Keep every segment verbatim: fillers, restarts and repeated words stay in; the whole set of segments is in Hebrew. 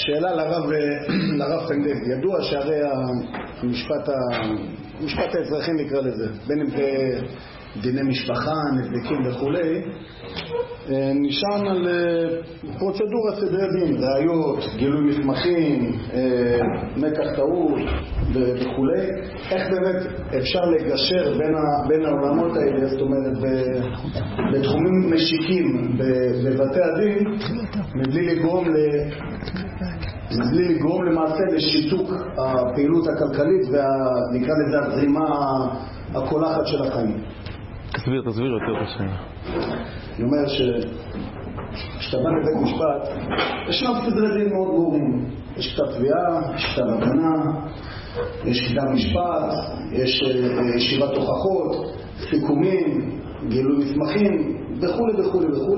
שאלה לרב, לרב פנדל. ידוע שהרי המשפט, המשפט האזרחי נקרא לזה, בין אם זה דיני משפחה, נזקים וכולי, נשען על פרוצדורה סדרי דין, ראיות, גילוי מסמכים, מקח טעות וכולי. איך באמת אפשר לגשר בין, ה, בין העולמות האלה, זאת אומרת, בתחומים משיקים בבתי הדין, מבלי לגרום ל... מבלי לגרום למעשה לשיתוק הפעילות הכלכלית ונקרא לזה הזרימה הקולחת של החיים. תסביר, תסביר יותר את השאלה. אני אומר שכשאתה בא לבית משפט, ישנם סדרי דין מאוד ברורים. יש כתב תביעה, יש כתב הגנה, יש קדם משפט, יש ישיבת הוכחות, סיכומים, גילוי מסמכים וכו' וכו' וכו'.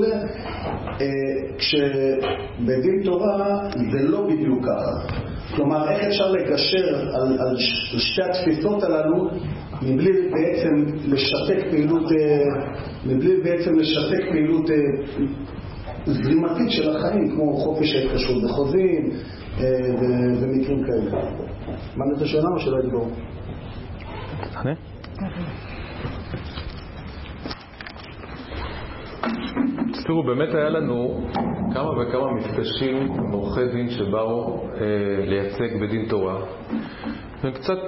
כשבדין תורה זה לא בדיוק ככה. כלומר, איך אפשר לגשר על, על שתי התפיסות הללו מבלי בעצם לשתק פעילות, מבלי בעצם לשתק פעילות זרימתית של החיים, כמו חופש ההתקשרות בחוזים ומקרים כאלה. מה נתה שאלה או שלא ידבור? תתחנה? תראו, באמת היה לנו כמה וכמה מפגשים עם עורכי דין שבאו אה, לייצג בדין תורה, והם קצת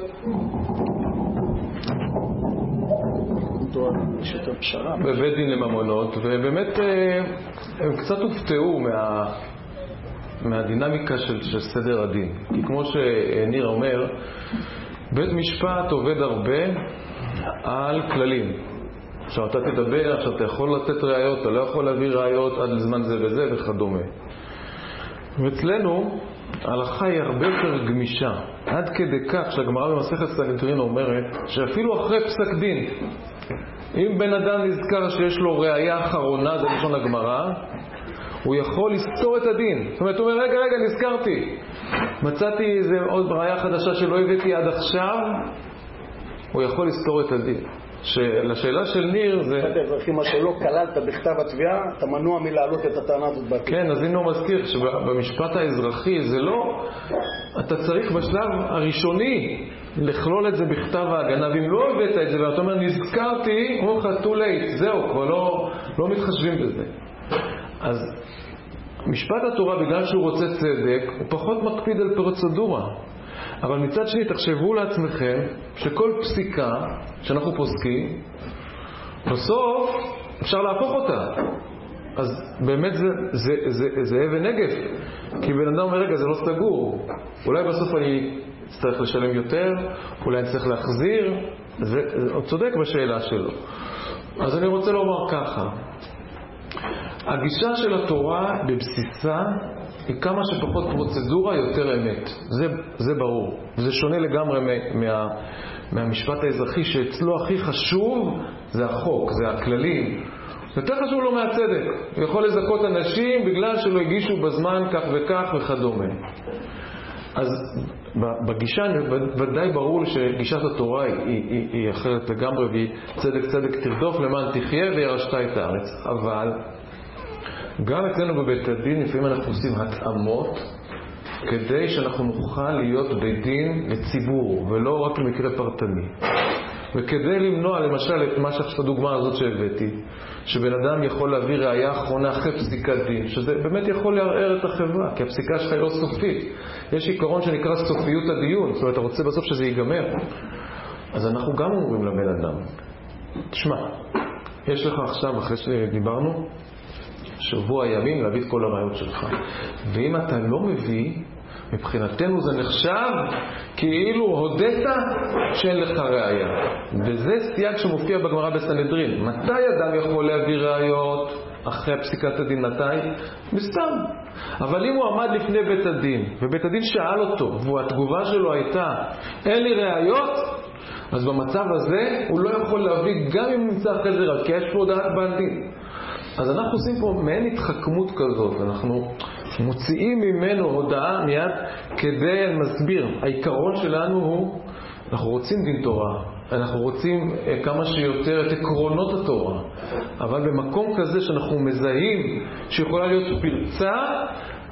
בבית דין לממונות, ובאמת אה, הם קצת הופתעו מה, מהדינמיקה של, של סדר הדין. כי כמו שניר אומר, בית משפט עובד הרבה על כללים. עכשיו אתה תדבר, עכשיו אתה יכול לתת ראיות, אתה לא יכול להביא ראיות עד לזמן זה וזה וכדומה. ואצלנו ההלכה היא הרבה יותר גמישה, עד כדי כך שהגמרא במסכת סנהדרין אומרת שאפילו אחרי פסק דין, אם בן אדם נזכר שיש לו ראיה אחרונה, זה לשון הגמרא, הוא יכול לסתור את הדין. זאת אומרת, הוא אומר, רגע, רגע, נזכרתי, מצאתי איזה עוד ראיה חדשה שלא הבאתי עד עכשיו, הוא יכול לסתור את הדין. לשאלה של ניר זה... אזרחי, מה שלא כללת בכתב התביעה, אתה מנוע מלהעלות את הטענה הזאת בתביעה. כן, אז הנה הוא מזכיר שבמשפט האזרחי זה לא... אתה צריך בשלב הראשוני לכלול את זה בכתב ההגנה, ואם לא הבאת את זה ואתה אומר נזכרתי, הוא אומר לך too late, זהו, כבר לא, לא מתחשבים בזה. אז משפט התורה, בגלל שהוא רוצה צדק, הוא פחות מקפיד על פרוצדורה. אבל מצד שני, תחשבו לעצמכם שכל פסיקה שאנחנו פוסקים, בסוף אפשר להפוך אותה. אז באמת זה, זה, זה, זה אבן נגף. כי בן אדם אומר, רגע, זה לא סגור. אולי בסוף אני צריך לשלם יותר, אולי אני צריך להחזיר. הוא צודק בשאלה שלו. אז אני רוצה לומר ככה. הגישה של התורה בבסיסה היא כמה שפחות פרוצדורה יותר אמת. זה, זה ברור. זה שונה לגמרי מה, מהמשפט האזרחי, שאצלו הכי חשוב זה החוק, זה הכללים. יותר חשוב לו מהצדק. הוא יכול לזכות אנשים בגלל שלא הגישו בזמן כך וכך וכדומה. אז בגישה ודאי ברור שגישת התורה היא, היא, היא אחרת לגמרי, והיא צדק צדק תרדוף למען תחיה וירשת את הארץ. אבל גם אצלנו בבית הדין לפעמים אנחנו עושים התאמות כדי שאנחנו נוכל להיות בית דין לציבור ולא רק למקרה פרטני. וכדי למנוע למשל את מה שעכשיו הדוגמה הזאת שהבאתי, שבן אדם יכול להביא ראיה אחרונה אחרי פסיקת דין, שזה באמת יכול לערער את החברה, כי הפסיקה שלך היא לא סופית. יש עיקרון שנקרא סופיות הדיון, זאת אומרת אתה רוצה בסוף שזה ייגמר. אז אנחנו גם אומרים לבן אדם, תשמע, יש לך עכשיו אחרי שדיברנו שבוע ימים להביא את כל הראיות שלך, ואם אתה לא מביא, מבחינתנו זה נחשב כאילו הודית שאין לך ראיה. וזה סייג שמופיע בגמרא בסנהדרין. מתי אדם יכול להביא ראיות אחרי פסיקת הדין? מתי? בסתם. אבל אם הוא עמד לפני בית הדין ובית הדין שאל אותו והתגובה שלו הייתה אין לי ראיות, אז במצב הזה הוא לא יכול להביא גם אם נמצא אחרי זה ראיות, כי יש פה הודעת בעל דין. אז אנחנו עושים פה מעין התחכמות כזאת, אנחנו מוציאים ממנו הודעה מיד כדי להסביר. העיקרון שלנו הוא, אנחנו רוצים דין תורה, אנחנו רוצים כמה שיותר את עקרונות התורה, אבל במקום כזה שאנחנו מזהים שיכולה להיות פרצה,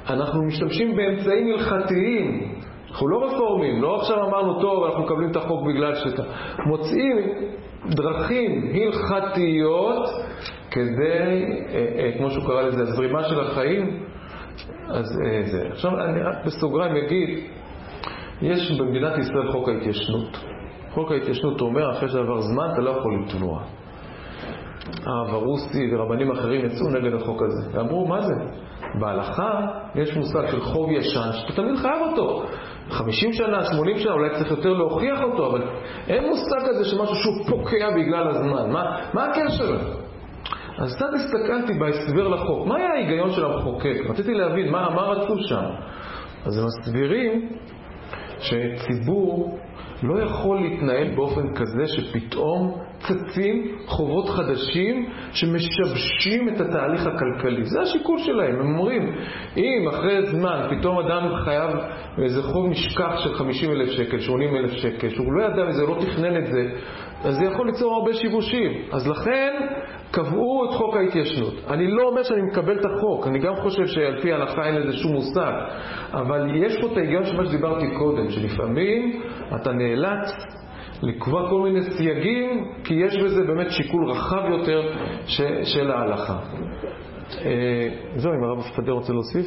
אנחנו משתמשים באמצעים הלכתיים. אנחנו לא רפורמים, לא עכשיו אמרנו טוב, אנחנו מקבלים את החוק בגלל שאתה מוצאים דרכים הלכתיות כדי, כמו שהוא קרא לזה, הזרימה של החיים. אז זה. עכשיו אני רק בסוגריים אגיד, יש במדינת ישראל חוק ההתיישנות. חוק ההתיישנות אומר, אחרי שעבר זמן אתה לא יכול לתבוע. הרב הרוסי ורבנים אחרים יצאו נגד החוק הזה. ואמרו, מה זה? בהלכה יש מושג של חוב ישן שאתה תמיד חייב אותו. חמישים שנה, שמונים שנה, אולי צריך יותר להוכיח אותו, אבל אין מושג כזה שמשהו שהוא פוקע בגלל הזמן. מה, מה הקשר? אז קצת הסתכלתי בהסבר לחוק. מה היה ההיגיון של המחוקק? רציתי להבין מה, מה רצו שם. אז הם מסבירים שציבור לא יכול להתנהל באופן כזה שפתאום צצים חובות חדשים שמשבשים את התהליך הכלכלי. זה השיקול שלהם. הם אומרים, אם אחרי זמן פתאום אדם חייב איזה חוב משכח של חמישים אלף שקל, שמונים אלף שקל, שהוא לא ידע וזה, לא תכנן את זה, אז זה יכול ליצור הרבה שיבושים. אז לכן קבעו את חוק ההתיישנות. אני לא אומר שאני מקבל את החוק, אני גם חושב שעל פי ההלכה אין לזה שום מושג, אבל יש פה את ההיגיון שמה שדיברתי קודם, שלפעמים אתה נאלץ לקבוע כל מיני סייגים, כי יש בזה באמת שיקול רחב יותר ש, של ההלכה. אה, זהו, אם הרב פדר רוצה להוסיף?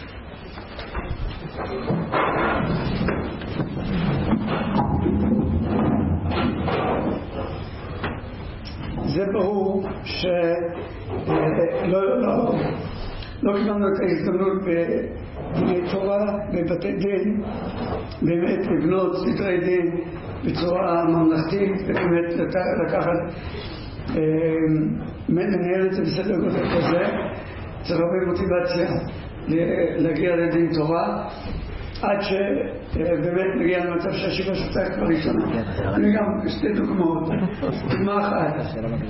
זה ברור שלא לא, לא, לא קיבלנו את ההזדמנות בדיני תורה, בבתי דין, באמת לבנות סדרי דין בצורה ממלכתית, ובאמת לקחת, לנהל את זה בסדר גודל כזה. צריך הרבה מוטיבציה להגיע לדין תורה, עד שבאמת נגיע למצב שהשיבה שותק כבר ראשונה. אני גם שתי דוגמאות. דוגמה אחת,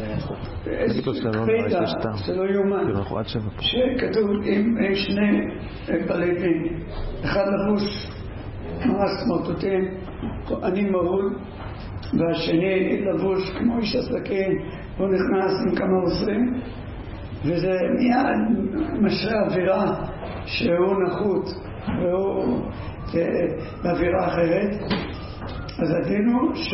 קפידה שלא יאומן, שכתוב עם שני בעלי דין, אחד לבוש ממש סמרטוטים, אני מרוד, והשני לבוש כמו איש עסקים, הוא נכנס עם כמה עוזרים, וזה מיד משרה אווירה שהוא נחות והוא באווירה אחרת. אז הדין הוא ש...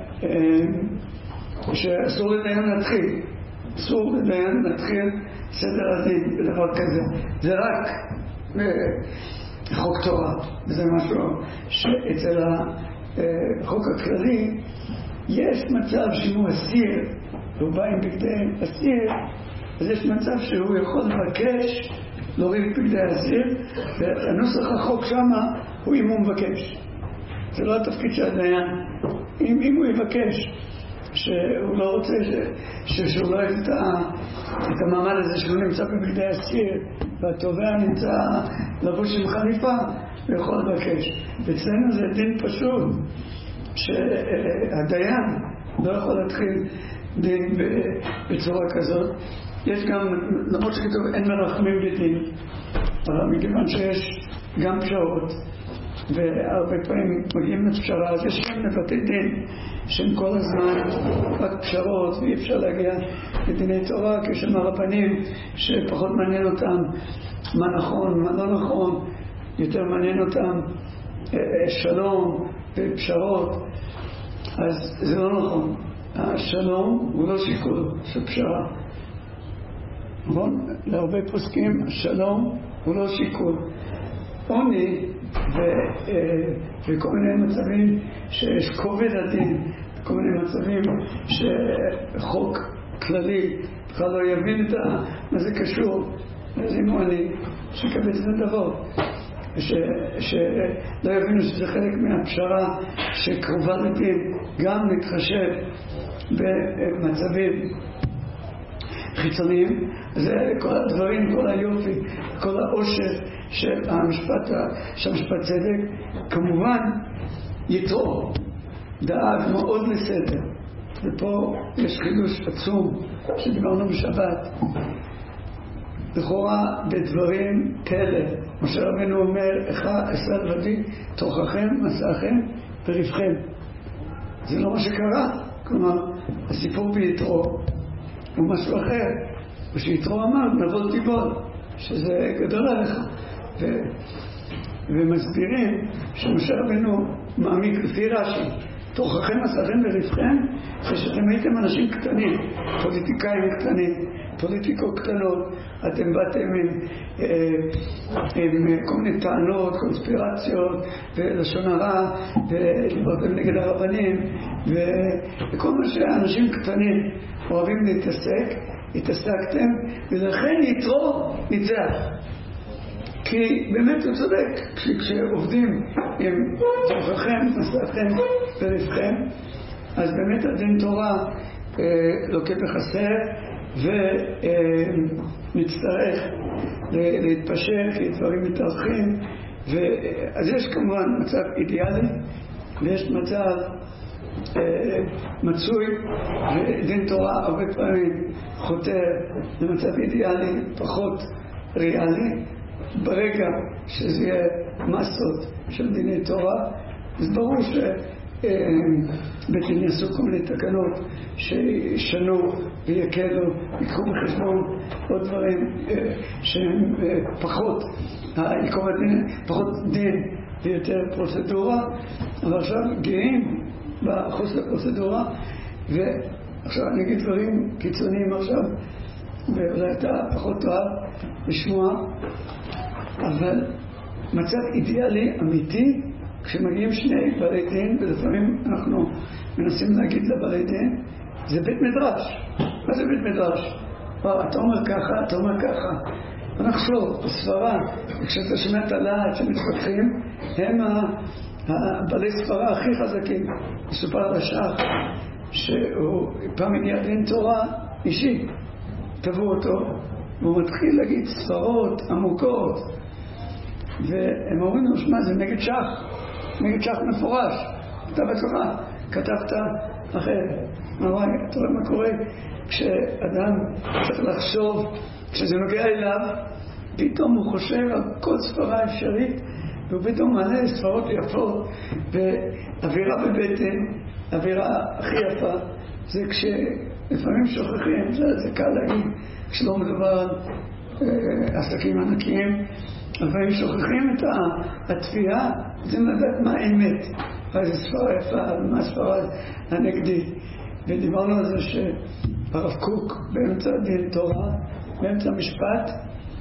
שאסור לדיין להתחיל, אסור לדיין להתחיל סדר הדין בדבר כזה. זה רק חוק תורה, זה משהו שאצל החוק הכללי יש מצב שהוא אסיר, הוא בא עם בגדי אסיר, אז יש מצב שהוא יכול לבקש להוריד את בגדי האסיר, והנוסח החוק שמה הוא אם הוא מבקש. זה לא התפקיד של הדיין. אם, אם הוא יבקש שהוא לא רוצה ש, ש, שהוא לא יביא את, את המעמד הזה שהוא נמצא בבגדי האסיר והתובע נמצא לבוש עם חליפה, הוא יכול לבקש. אצלנו זה דין פשוט שהדיין לא יכול להתחיל דין בצורה כזאת. יש גם, למרות שכתוב אין מרחמים בדין, אבל מכיוון שיש גם פשרות והרבה פעמים מגיעים לפשרה, אז יש גם לבתי דין שהם כל הזמן רק פשרות ואי אפשר להגיע לדיני תורה, כי יש שם הרבנים שפחות מעניין אותם מה נכון, מה לא נכון, יותר מעניין אותם שלום ופשרות. אז זה לא נכון. השלום הוא לא שיקול של פשרה. נכון? להרבה פוסקים השלום הוא לא שיקול. עוני וכל מיני מצבים שיש כובד הדין, כל מיני מצבים שחוק כללי בכלל לא יבין את מה זה קשור. אז אם עוני שקבץ נדבות שלא יבינו שזה חלק מהפשרה שקרובה לדין, גם להתחשב במצבים חיצוניים. זה כל הדברים, כל היופי, כל העושר של המשפט, של המשפט צדק. כמובן יתרו דאג מאוד לסדר, ופה יש חידוש עצום שדיברנו בשבת. לכאורה בדברים כאלה משה רבנו אומר אחד ודין תוככם מסעכם ורבכם. זה לא מה שקרה. כלומר הסיפור ביתרו הוא משהו אחר, ושיתרו אמר נבול תיבול, שזה גדול עליך, ו... ומסבירים שמשה רבנו מעמיק לפי רש"י, תוככם עשכם וריבכם, זה שאתם הייתם אנשים קטנים, פוליטיקאים קטנים, פוליטיקות קטנות, אתם באתם עם, עם כל מיני טענות, קונספירציות ולשון הרע, ודיברתם נגד הרבנים, וכל מה שאנשים קטנים אוהבים להתעסק, התעסקתם, ולכן יתרו ניצח. כי באמת הוא צודק, כשעובדים עם תוככם, עשכם וריבכם, אז באמת הדין תורה אה, לוקה בחסר ונצטרך אה, להתפשר כי דברים מתארחים. אז יש כמובן מצב אידיאלי ויש מצב אה, מצוי, ודין תורה הרבה פעמים חותר למצב אידיאלי פחות ריאלי. ברגע שזה יהיה מסות של דיני תורה, אז ברור שבית יעשו כל מיני תקנות שישנו ויקלו, יקחו בחשבון עוד דברים שהם פחות, פחות דין ויותר פרוצדורה, אבל עכשיו גאים בחוסר פרוצדורה. ועכשיו אני אגיד דברים קיצוניים עכשיו, ואולי אתה פחות תאהב לשמוע, אבל מצב אידיאלי אמיתי כשמגיעים שני בעלי דין, ולפעמים אנחנו מנסים להגיד לבעלי דין, זה בית מדרש. מה זה בית מדרש? אתה אומר ככה, אתה אומר ככה. אנחנו בספרה, כשאתה שומע את הלהט שמתפתחים, הם הבעלי ספרה הכי חזקים. מסופר על השח שהוא פעם הגיע דין תורה אישי, תבוא אותו והוא מתחיל להגיד ספרות עמוקות, והם אומרים לו, שמה, זה נגד שח, נגד שח מפורש, אתה בעצמך כתבת אחרת. אמרה, אתה רואה מה קורה כשאדם צריך לחשוב, כשזה נוגע אליו, פתאום הוא חושב על כל ספרה אפשרית, והוא פתאום מעלה ספרות יפות, ואווירה בבטן, האווירה הכי יפה, זה כשלפעמים שוכחים, זה, זה קל להגיד, כשלא מדובר על אה, עסקים ענקיים, לפעמים שוכחים את התפיעה, זה לדעת מה האמת, איזה ספרה יפה, מה הספרה הנגדית. ודיברנו על זה שהרב קוק באמצע דין תורה, באמצע משפט,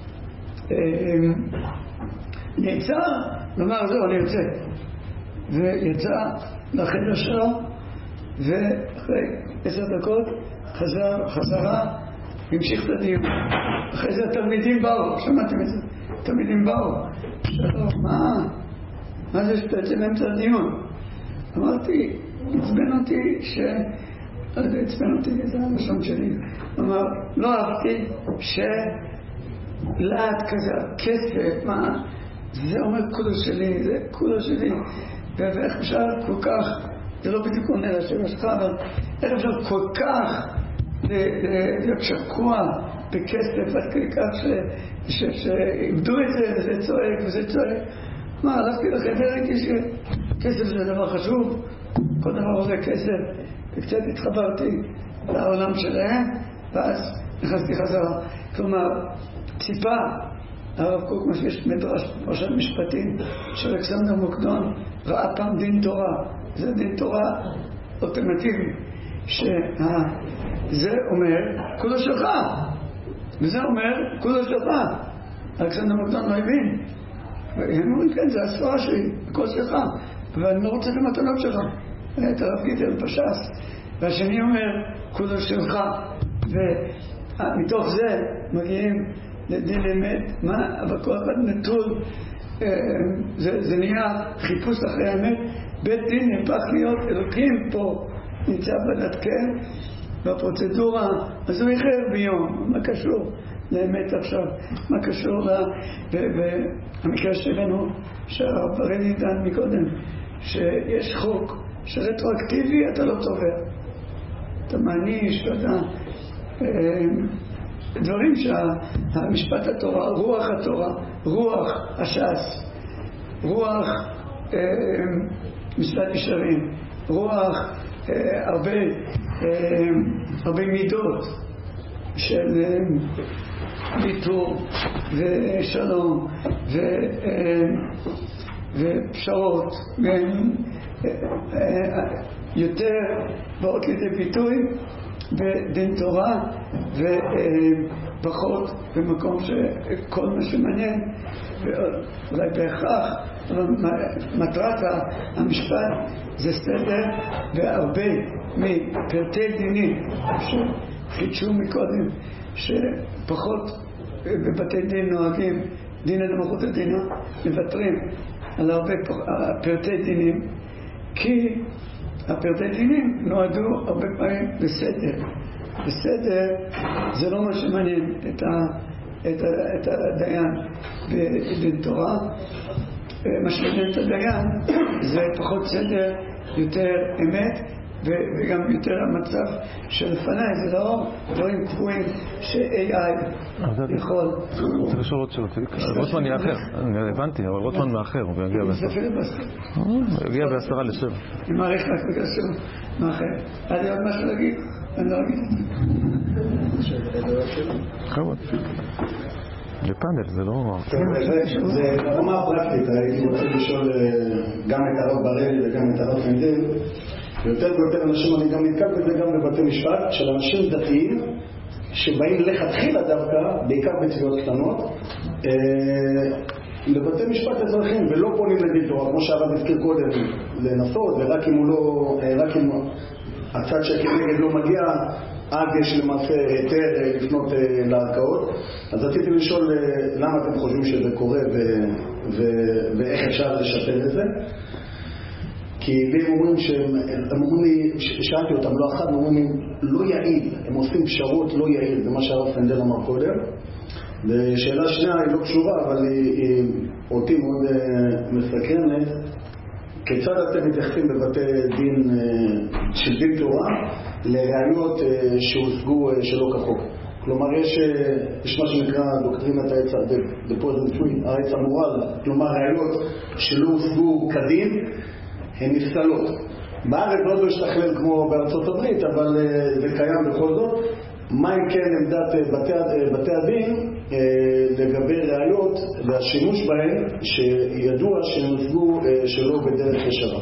נעצר, לומר זהו, אני יוצא. ויצא לחדר שלו, ואחרי עשר דקות חזר, חזרה, המשיך את הדיון. אחרי זה התלמידים באו, שמעתם את זה? התלמידים באו, שאלו, מה? מה זה שאתה יוצא באמצע הדיון? אמרתי, עצבן אותי ש... לא יודע, עצבן אותי, זה הלשון שלי. אמר, לא אהבתי שלעד כזה, כסף, מה? זה אומר כולו שלי, זה כולו שלי. ואיך אפשר כל כך, זה לא בדיוק עונה לשאלה שלך, אבל איך אפשר כל כך להיות שקוע בכסף עד כדי כך שאיבדו את זה, וזה צועק וזה צועק. מה, הלכתי לחדר, ראיתי שכסף זה דבר חשוב, כל דבר עולה כסף, וקצת התחברתי לעולם שלהם, ואז נכנסתי חזרה. כלומר, ציפה הרב קוק, מה שיש מדרש פרשת משפטים של אלכסנדר מוקדון, ראה פעם דין תורה. זה דין תורה אולטימטיבי, שזה אומר כולו שלך, וזה אומר כולו שלך. אלכסנדר מוקדון לא הבין, והם אומרים, כן, זה הספרה שלי, הכל שלך, ואני לא רוצה למתנות שלך. את הרב גיטל פשס. והשני אומר כולו שלך, ומתוך זה מגיעים לדין אמת. מה? אבל כל אחד נטול, זה, זה נהיה חיפוש אחרי האמת. בית דין נהפך להיות אלוקים פה, נמצא בנתקן, והפרוצדורה, אז הוא יחר ביום. מה קשור לאמת עכשיו? מה קשור לה? והמקרה שלנו, שהרב ברני דן מקודם, שיש חוק שרטרואקטיבי אתה לא תובע. אתה מעניש, אתה... דברים שהמשפט התורה, רוח התורה, רוח הש"ס, רוח אה, משפט ישרים, רוח אה, הרבה, אה, הרבה מידות של, אה, ויתור ושלום ו, ופשרות והן יותר באות לידי ביטוי בדין תורה ופחות במקום שכל מה שמעניין ואולי בהכרח מטרת המשפט זה סדר והרבה מפרטי דינים שחידשו מקודם שפחות בבתי דין נוהגים דין הנמוכות הדינה מוותרים על הרבה פרטי דינים כי הפרטי דינים נועדו הרבה פעמים בסדר. בסדר זה לא מה שמעניין את, ה, את, ה, את הדיין בדין תורה. מה שמעניין את הדיין זה פחות סדר, יותר אמת וגם יותר המצב שלפניי, זה לא דברים קבועים ש-איי איי יכול. רוצה לשאול עוד שאלות. רוטמן יהיה אחר, אני הבנתי, אבל רוטמן מאחר, הוא יגיע בעשרה. הוא יגיע בעשרה לשבע. אני מעריך רק בגלל שהוא מאחר. היה לי עוד משהו להגיד? אני לא אגיד. כבוד. זה פאנל, זה לא... זה ברמה הפרקטית, הייתי רוצה לשאול גם את הרב בראלי וגם את הרב פנדל. יותר ויותר אנשים, אני גם נתקל בזה גם בבתי משפט, של אנשים דתיים שבאים לכתחילה דווקא, בעיקר בתביעות קטנות, לבתי משפט אזרחים ולא פונים לדין תורה, כמו שהרב הזכיר קודם, לנסות, ורק אם הוא לא, רק אם הצד שכנגד לא מגיע, אז יש למעשה היתר לפנות לערכאות. אז רציתי לשאול למה אתם חושבים שזה קורה ואיך אפשר לשפר את זה. כי הם אומרים שהם, הם אומרים לי, שאלתי אותם לא אחת, הם אומרים לי לא יעיל, הם עושים פשרות לא יעיל, זה מה שהרב פנדל אמר קודם. ושאלה שנייה היא לא קשורה, אבל היא, היא אותי מאוד uh, מסקרנת. כיצד אתם מתייחסים בבתי דין uh, של דין תורה לראיות uh, שהושגו uh, שלא כחוק? כלומר יש, uh, יש מה שנקרא דוקטרינת העץ, העץ המורל, כלומר ראיות שלא הושגו כדין, הן נפסלות. בארץ לא השתכלל כמו בארצות הברית, אבל uh, זה קיים בכל זאת. מה אם כן עמדת בתי, בתי הדין uh, לגבי ראיות והשימוש בהן שידוע שנוצגו uh, שלא בדרך ישרה?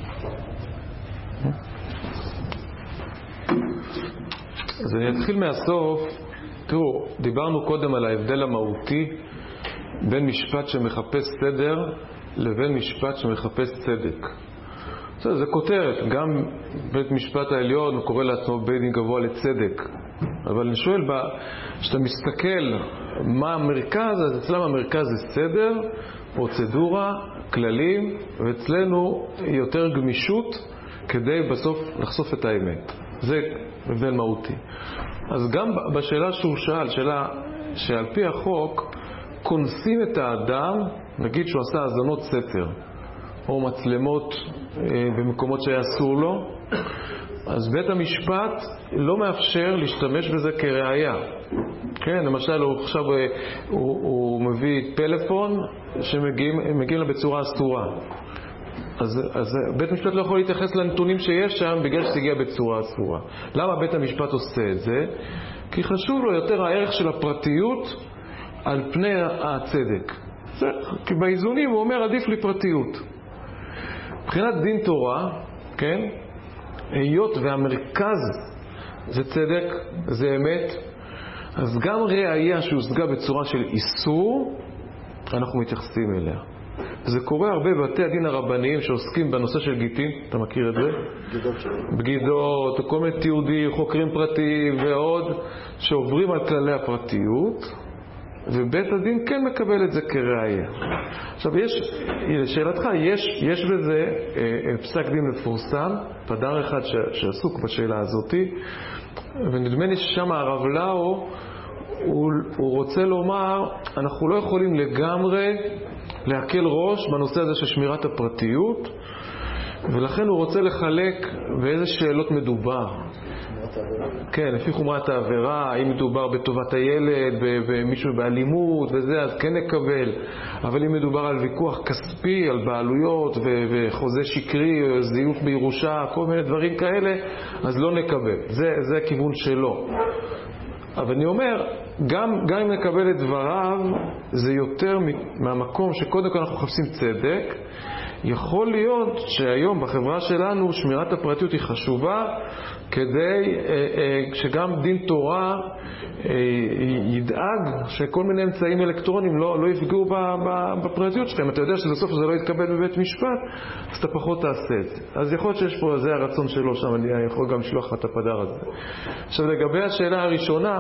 אז אני אתחיל מהסוף. תראו, דיברנו קודם על ההבדל המהותי בין משפט שמחפש סדר לבין משפט שמחפש צדק. זה, זה כותרת, גם בית משפט העליון הוא קורא לעצמו בית דין גבוה לצדק. אבל אני שואל, כשאתה מסתכל מה המרכז, אז אצלם המרכז זה סדר, פרוצדורה, כללים, ואצלנו יותר גמישות כדי בסוף לחשוף את האמת. זה הבדל מהותי. אז גם בשאלה שהוא שאל, שאלה שעל פי החוק כונסים את האדם, נגיד שהוא עשה האזנות סתר או מצלמות אה, במקומות שהיה אסור לו, אז בית המשפט לא מאפשר להשתמש בזה כראיה. כן, למשל הוא עכשיו הוא, הוא מביא פלאפון שמגיעים מגיעים לה בצורה אסורה. אז, אז בית המשפט לא יכול להתייחס לנתונים שיש שם בגלל שזה הגיע בצורה אסורה. למה בית המשפט עושה את זה? כי חשוב לו יותר הערך של הפרטיות על פני הצדק. זה, כי באיזונים הוא אומר עדיף לי פרטיות. מבחינת דין תורה, כן? היות והמרכז זה צדק, זה אמת, אז גם ראייה שהושגה בצורה של איסור, אנחנו מתייחסים אליה. זה קורה הרבה בבתי הדין הרבניים שעוסקים בנושא של גיטין, אתה מכיר את זה? בגידות, כל מיני תיעודים, חוקרים פרטיים ועוד, שעוברים על כללי הפרטיות, ובית הדין כן מקבל את זה כראיה. עכשיו, יש, לשאלתך, יש, יש בזה אה, פסק דין מפורסם, פדר אחד ש, שעסוק בשאלה הזאת, ונדמה לי ששם הרב לאו, הוא, הוא רוצה לומר, אנחנו לא יכולים לגמרי להקל ראש בנושא הזה של שמירת הפרטיות, ולכן הוא רוצה לחלק באיזה שאלות מדובר. כן, לפי חומרת העבירה, האם מדובר בטובת הילד, במישהו באלימות וזה, אז כן נקבל. אבל אם מדובר על ויכוח כספי, על בעלויות וחוזה שקרי, זיוף בירושה, כל מיני דברים כאלה, אז לא נקבל. זה, זה הכיוון שלו. אבל אני אומר, גם, גם אם נקבל את דבריו, זה יותר מהמקום שקודם כל אנחנו מחפשים צדק. יכול להיות שהיום בחברה שלנו שמירת הפרטיות היא חשובה, כדי אה, אה, שגם דין תורה אה, ידאג שכל מיני אמצעים אלקטרונים לא, לא יפגעו בפרטיות שלהם. אתה יודע שבסוף זה לא יתקבל בבית משפט, אז אתה פחות תעשה את זה. אז יכול להיות שיש פה, זה הרצון שלו שם, אני יכול גם לשלוח את הפדר הזה. עכשיו לגבי השאלה הראשונה,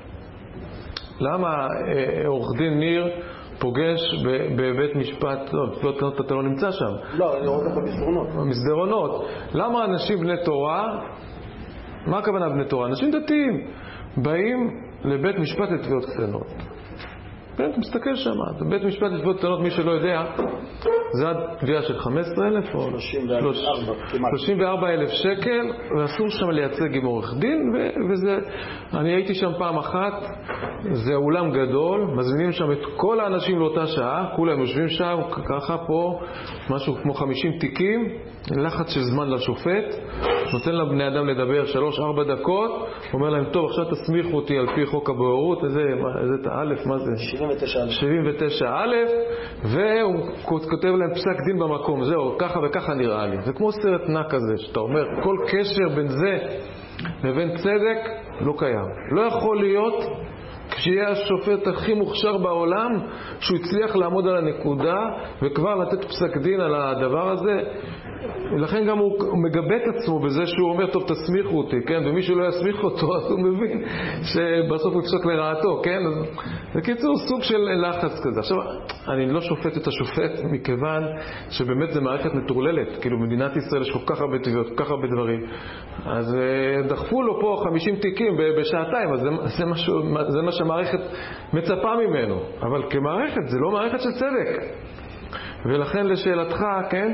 למה אה, עורך דין ניר פוגש בבית משפט, לא, אתה לא נמצא שם. לא, אני רואה את במסדרונות. במסדרונות. למה אנשים בני תורה, מה הכוונה בני תורה? אנשים דתיים באים לבית משפט לתביעות קטנות. כן, אתה מסתכל שם, בית משפט לתביעות קטנות, מי שלא יודע, זה התביעה של חמישה עשר אלף או שלושים וארבעה אלף שקל, ואסור שם לייצג עם עורך דין, וזה, אני הייתי שם פעם אחת, זה אולם גדול, מזמינים שם את כל האנשים לאותה שעה, כולם יושבים שם, ככה פה, משהו כמו חמישים תיקים, לחץ של זמן לשופט, נותן לבני אדם לדבר שלוש ארבע דקות, אומר להם, טוב, עכשיו תסמיכו אותי על פי חוק הבוררות, איזה, איזה א', מה זה? שבעים ותשע א', והוא כותב להם פסק דין במקום, זהו, ככה וככה נראה לי. זה כמו סרט נע כזה, שאתה אומר, כל קשר בין זה לבין צדק לא קיים. לא יכול להיות כשיהיה השופט הכי מוכשר בעולם, שהוא הצליח לעמוד על הנקודה וכבר לתת פסק דין על הדבר הזה. לכן גם הוא מגבה את עצמו בזה שהוא אומר, טוב, תסמיכו אותי, כן? ומי שלא יסמיך אותו, אז הוא מבין שבסוף הוא יפסוק לרעתו, כן? אז בקיצור, סוג של לחץ כזה. עכשיו, אני לא שופט את השופט מכיוון שבאמת זה מערכת מטורללת. כאילו, במדינת ישראל יש כל כך הרבה תביעות, כל כך הרבה דברים. אז דחפו לו פה חמישים תיקים בשעתיים, אז זה, זה, משהו, זה מה שהמערכת מצפה ממנו. אבל כמערכת, זה לא מערכת של צדק. ולכן לשאלתך, כן?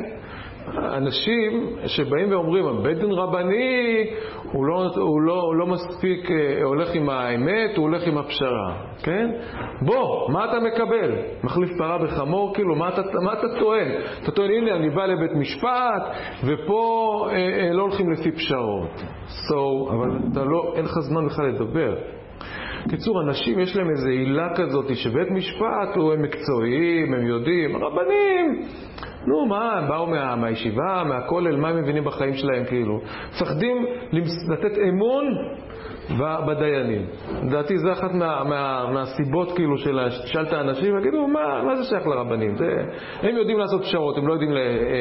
אנשים שבאים ואומרים, בית דין רבני הוא לא, הוא לא, הוא לא מספיק הולך עם האמת, הוא הולך עם הפשרה, כן? בוא, מה אתה מקבל? מחליף פרה בחמור, כאילו, מה אתה, מה אתה טוען? אתה טוען, הנה, אני בא לבית משפט, ופה אה, אה, לא הולכים לפי פשרות. So, אבל אתה לא, אין לך זמן בכלל לדבר. קיצור, אנשים יש להם איזו עילה כזאת שבית משפט הוא הם מקצועיים, הם יודעים, רבנים, נו מה, הם באו מה, מהישיבה, מהכולל, מה הם מבינים בחיים שלהם כאילו? פחדים לתת אמון בדיינים. לדעתי זה אחת מה, מה, מהסיבות כאילו של שאלת האנשים, יגידו, מה, מה זה שייך לרבנים? זה, הם יודעים לעשות פשרות, הם לא יודעים ל...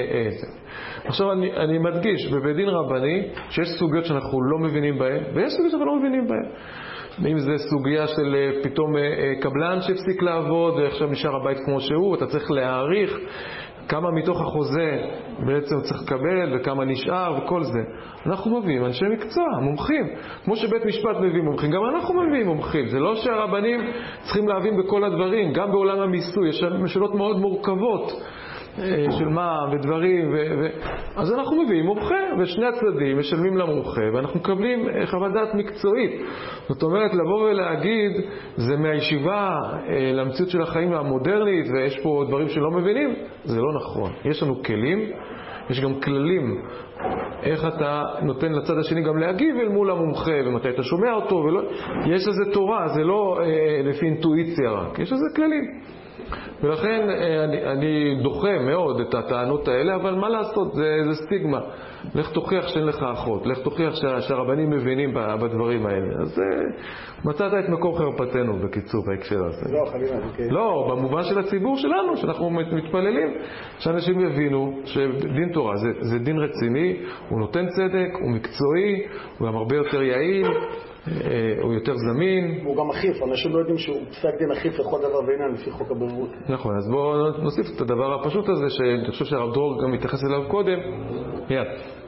עכשיו אני, אני מדגיש, בבית דין רבני, שיש סוגיות שאנחנו לא מבינים בהן, ויש סוגיות שאנחנו לא מבינים בהן. אם זה סוגיה של פתאום קבלן שהפסיק לעבוד ועכשיו נשאר הבית כמו שהוא, אתה צריך להעריך כמה מתוך החוזה בעצם צריך לקבל וכמה נשאר וכל זה. אנחנו מביאים אנשי מקצוע, מומחים. כמו שבית משפט מביא מומחים, גם אנחנו מביאים מומחים. זה לא שהרבנים צריכים להבין בכל הדברים. גם בעולם המיסוי יש שאלות מאוד מורכבות של מה ודברים ו... ו... אז אנחנו מביאים מומחה ושני הצדדים משלמים למומחה ואנחנו מקבלים חוות דעת מקצועית. זאת אומרת לבוא ולהגיד זה מהישיבה למציאות של החיים המודרנית ויש פה דברים שלא מבינים, זה לא נכון. יש לנו כלים, יש גם כללים איך אתה נותן לצד השני גם להגיב אל מול המומחה ומתי אתה שומע אותו ולא... יש לזה תורה, זה לא אה, לפי אינטואיציה רק, יש לזה כללים. ולכן אני, אני דוחה מאוד את הטענות האלה, אבל מה לעשות, זה, זה סטיגמה. לך תוכיח שאין לך אחות, לך תוכיח שה, שהרבנים מבינים בדברים האלה. אז מצאת את מקום חרפתנו בקיצור בהקשר הזה. לא, חלילה, אוקיי. לא, במובן של הציבור שלנו, שאנחנו מתפללים, שאנשים יבינו שדין תורה זה, זה דין רציני, הוא נותן צדק, הוא מקצועי, הוא גם הרבה יותר יעיל, הוא יותר זמין. הוא גם אכיף, אנשים לא יודעים שהוא פסק דין אכיף לכל דבר ועניין לפי חוק הבוררות. נכון, אז בואו נוסיף את הדבר הפשוט הזה, שאני חושב שהרב דרור גם מתייחס אליו קודם, מיד,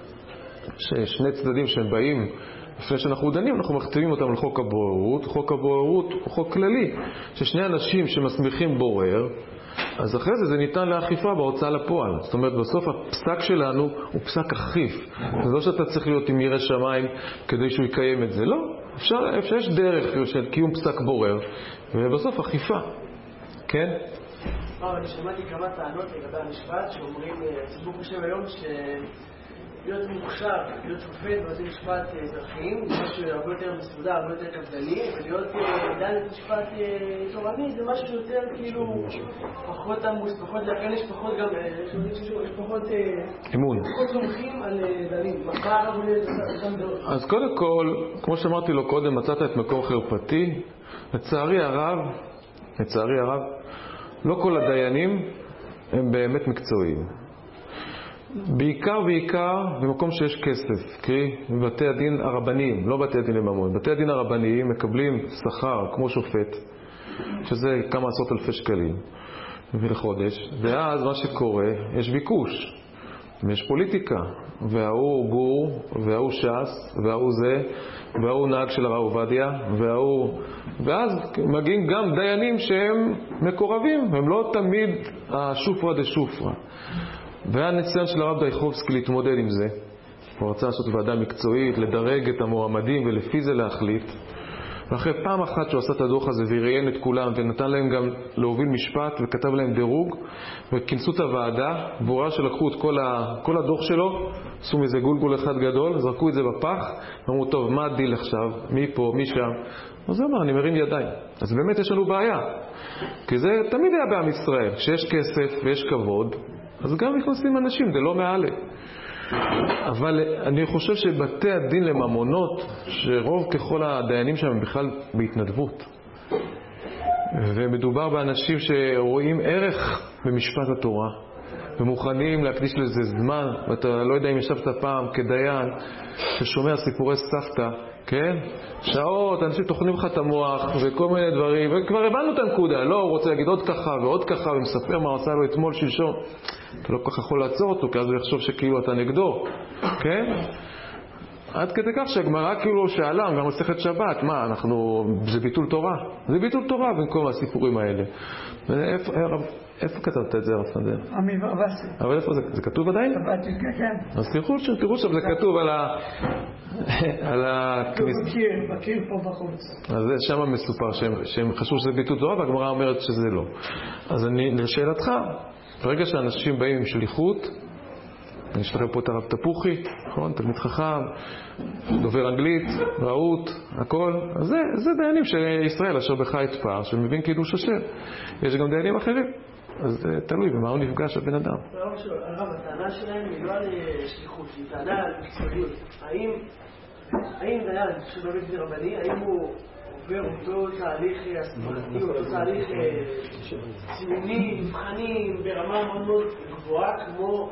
ששני צדדים שהם באים, לפני שאנחנו דנים, אנחנו מכתיבים אותם על חוק הבוררות. חוק הבוררות הוא חוק כללי, ששני אנשים שמסמיכים בורר, אז אחרי זה זה ניתן לאכיפה בהוצאה לפועל. זאת אומרת, בסוף הפסק שלנו הוא פסק אכיף. זה לא שאתה צריך להיות עם ירא שמיים כדי שהוא יקיים את זה. לא, אפשר, אפשר יש דרך של קיום פסק בורר, ובסוף אכיפה. כן? אני שמעתי כמה טענות לגבי המשפט שאומרים, הציבור חושב היום ש... להיות מוכשר, להיות שופט בבתי משפט אזרחיים, זה משהו הרבה יותר מסודר, הרבה יותר קפדני, ולהיות דן משפט תורני זה משהו יותר כאילו פחות עמוס, פחות לכן יש פחות גם, יש פחות אמון. פחות סומכים על דנים. מה הרב עולה אותם דעות? אז קודם כל, כמו שאמרתי לו קודם, מצאת את מקור חרפתי. לצערי הרב, לצערי הרב, לא כל הדיינים הם באמת מקצועיים. בעיקר בעיקר במקום שיש כסף, קרי בבתי הדין הרבניים, לא בתי הדין לממון. בתי הדין הרבניים מקבלים שכר כמו שופט, שזה כמה עשרות אלפי שקלים לחודש, ואז מה שקורה, יש ביקוש, ויש פוליטיקה, והוא גור, והוא ש"ס, והוא זה, והוא נהג של הרב עובדיה, והוא... ואז מגיעים גם דיינים שהם מקורבים, הם לא תמיד השופרה דה שופרה. והניסיון של הרב דייחובסקי להתמודד עם זה, הוא רצה לעשות ועדה מקצועית, לדרג את המועמדים ולפי זה להחליט. ואחרי פעם אחת שהוא עשה את הדוח הזה וראיין את כולם ונתן להם גם להוביל משפט וכתב להם דירוג וכינסו את הוועדה, והוא ראה שלקחו את כל, ה... כל הדוח שלו, עשו מזה גולגול אחד גדול, זרקו את זה בפח, ואמרו, טוב, מה הדיל עכשיו? מי פה, מי שם? אז הוא אמר, אני מרים ידיים. אז באמת יש לנו בעיה, כי זה תמיד היה בעם ישראל, כשיש כסף ויש כבוד, אז גם נכנסים אנשים, זה לא מעלה. אבל אני חושב שבתי הדין לממונות, שרוב ככל הדיינים שם הם בכלל בהתנדבות, ומדובר באנשים שרואים ערך במשפט התורה ומוכנים להקדיש לזה זמן, ואתה לא יודע אם ישבת פעם כדיין ששומע סיפורי סבתא, כן? שעות, אנשים תוכנים לך את המוח וכל מיני דברים, וכבר הבנו את הנקודה, לא, הוא רוצה להגיד עוד ככה ועוד ככה ומספר מה עשה לו אתמול שלשום. אתה לא כל כך יכול לעצור אותו, כי אז הוא יחשוב שכאילו אתה נגדו, כן? עד כדי כך שהגמרא כאילו שאלה, גם מסכת שבת, מה, אנחנו, זה ביטול תורה. זה ביטול תורה במקום הסיפורים האלה. איפה, איפה כתבת את זה, הרב סנדר? עמי ורבסי. אבל איפה זה, זה כתוב עדיין? כן. אז תראו שם, תראו שם, זה כתוב על ה... על ה... בקיר, בקיר פה בחוץ. אז זה שם מסופר שהם, שהם חשבו שזה ביטול תורה, והגמרא אומרת שזה לא. אז אני, לשאלתך, ברגע שאנשים באים עם שליחות, יש לכם פה את הרב תפוחי, נכון? תלמיד חכם, דובר אנגלית, רעות, הכל. אז זה, זה דיינים של ישראל אשר בך יתפאר, שמבין קידוש השם. יש גם דיינים אחרים. אז זה תלוי במה הוא נפגש הבן אדם. הרב, הטענה שלהם היא לא על שליחות, היא טענה על מקצועיות. האם, האם דיין שבאמת זה רבני, האם הוא עובר אותו תהליך הסברתי, אותו תהליך ציוני, מבחנים, ברמה מאוד מאוד גבוהה, כמו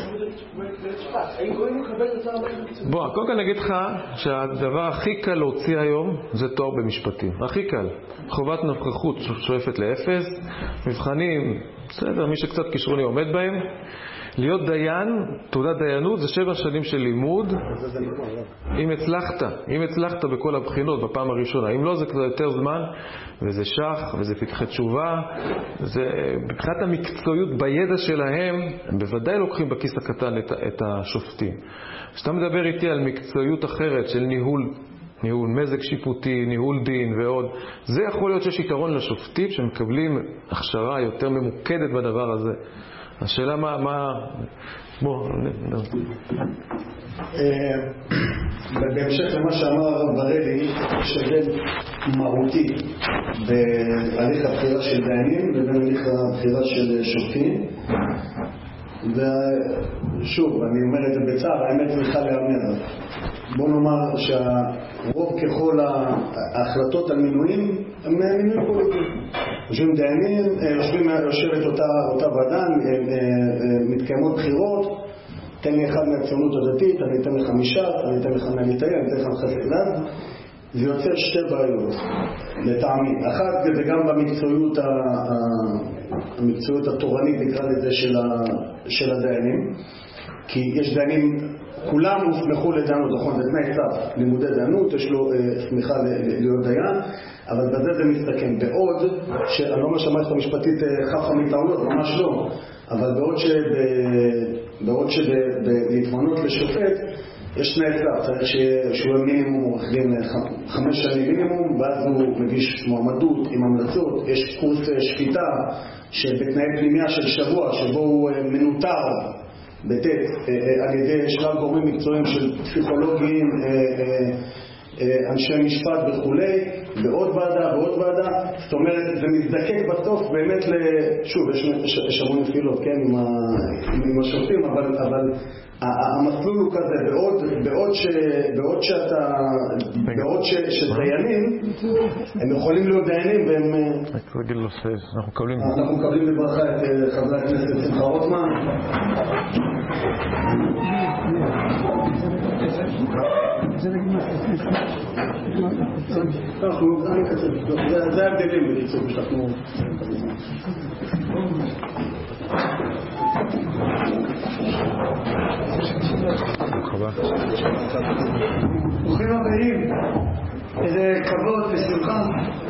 האם גויים מקבל את אותה רמה מקצועית? בוא, קודם כל נגיד לך שהדבר הכי קל להוציא היום זה תואר במשפטים. הכי קל. חובת נוכחות שואפת לאפס, מבחנים, בסדר, מי שקצת כישרוני עומד בהם. להיות דיין, תעודת דיינות, זה שבע שנים של לימוד. אם הצלחת, אם הצלחת בכל הבחינות בפעם הראשונה, אם לא זה קצת יותר זמן, וזה שח, וזה פתחי תשובה, זה, מבחינת המקצועיות בידע שלהם, הם בוודאי לוקחים בכיס הקטן את, את השופטים. כשאתה מדבר איתי על מקצועיות אחרת של ניהול, ניהול מזג שיפוטי, ניהול דין ועוד, זה יכול להיות שיש יתרון לשופטים שמקבלים הכשרה יותר ממוקדת בדבר הזה. השאלה מה, מה... בוא, לא. בהמשך למה שאמר הרב ברלי, יש הבדל מהותי בהליך הבחירה של דיינים ובין הליך הבחירה של שופטים. ושוב, אני אומר את זה בצער, האמת צריכה להיאמר. בוא נאמר שהרוב ככל ההחלטות על מינויים הם מינויים פוליטיים. יושבים דיינים, יושבים, יושבת אותה, אותה ועדה, מתקיימות בחירות, תן לי אחד מהציונות הדתית, אני אתן לך מש"ס, אני אתן לך מהליטאי, אני אתן לך מחסידות. זה יוצר שתי בעיות לטעמי. אחת, זה גם במקצועיות המקצועיות התורנית, נקרא לזה, של, ה, של הדיינים. כי יש דיינים, כולם הוסמכו לדיינות, נכון, זה תנאי סף, לימודי דיינות, יש לו סמיכה להיות דיין, אבל בזה זה מסתכם. בעוד, שאני לא אומר שהמערכת המשפטית חפה מטעויות, ממש לא, אבל בעוד שבעוד שבלהתמנות לשופט, יש תנאי סף, צריך שהוא מינימום עורך דין חמש שנים מינימום, ואז הוא מגיש מועמדות עם המלצות, יש קורס שפיטה שבתנאי פנימיה של שבוע, שבו הוא מנותר בטט, על ידי שלל גורמים מקצועיים של פסיכולוגים, אנשי משפט וכולי, בעוד ועדה, בעוד ועדה. זאת אומרת, זה מזדקק בסוף באמת ל... שוב, יש המון נפילות, כן, עם, ה... עם השופטים, אבל, אבל המסלול הוא כזה, בעוד, בעוד, ש... בעוד שאתה, בעוד ש... שדיינים, הם יכולים להיות דיינים והם... אנחנו מקבלים... אנחנו מקבלים בברכה את חבר הכנסת שמחה רוטמן. זה ההבדלים בקיצור שאנחנו... ברוכים הבאים, איזה כבוד ושמחה.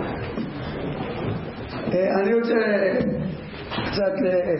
אני רוצה קצת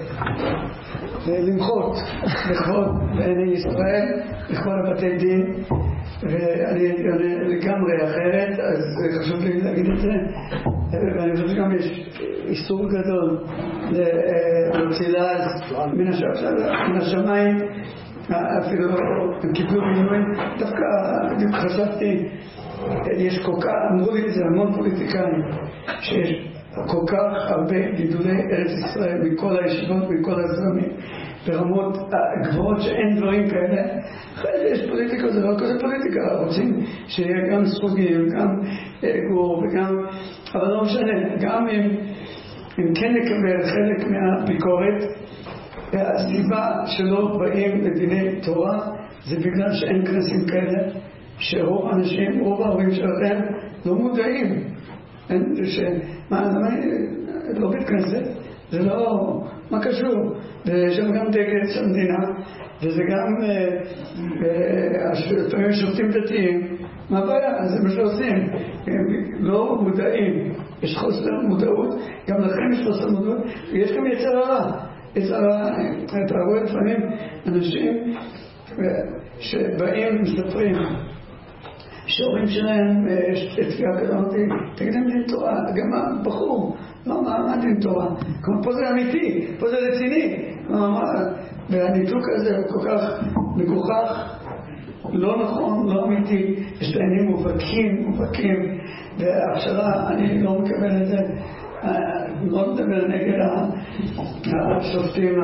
למחות לכבוד בעיני ישראל, לכבוד הבתי דין, ואני לגמרי אחרת, אז חשוב לי להגיד את זה. ואני חושב שגם יש איסור גדול להוציא לעז מן השמיים, אפילו הם קיבלו מינוי. דווקא בדיוק חשבתי, יש כל כך, אמרו לי את זה המון פוליטיקאים, שיש כל כך הרבה גידולי ארץ ישראל מכל הישיבות, מכל הזרמים, ברמות גבוהות שאין דברים כאלה. אחרי זה יש פוליטיקה, זה לא כזה פוליטיקה, רוצים שיהיה גם ספוגים, גם גור וגם, אבל לא משנה, גם אם, אם כן נקבל חלק מהביקורת, הסיבה שלא באים לדיני תורה זה בגלל שאין כנסים כאלה, שרוב אנשים, רוב ההורים שלכם לא מודעים. מה, לא בית כנסת, זה לא, מה קשור? ויש גם דגל של המדינה, וזה גם לפעמים שופטים דתיים. מה הבעיה? זה מה שעושים, הם לא מודעים, יש חוסר מודעות, גם לכם יש חוסר מודעות, ויש גם יצר הרע. יצר הרע, אתה רואה לפעמים אנשים שבאים מספרים שהורים שלהם יש תפיעה כזאת, אמרתי, תגיד להם דין תורה, גם הבחור, לא, מה דין תורה? כמו פה זה אמיתי, פה זה רציני, והניתוק הזה הוא כל כך מגוחך, לא נכון, לא אמיתי, יש דיינים מובהקים, מובהקים, וההכשרה, אני לא מקבל את זה, לא מדבר נגד השופטים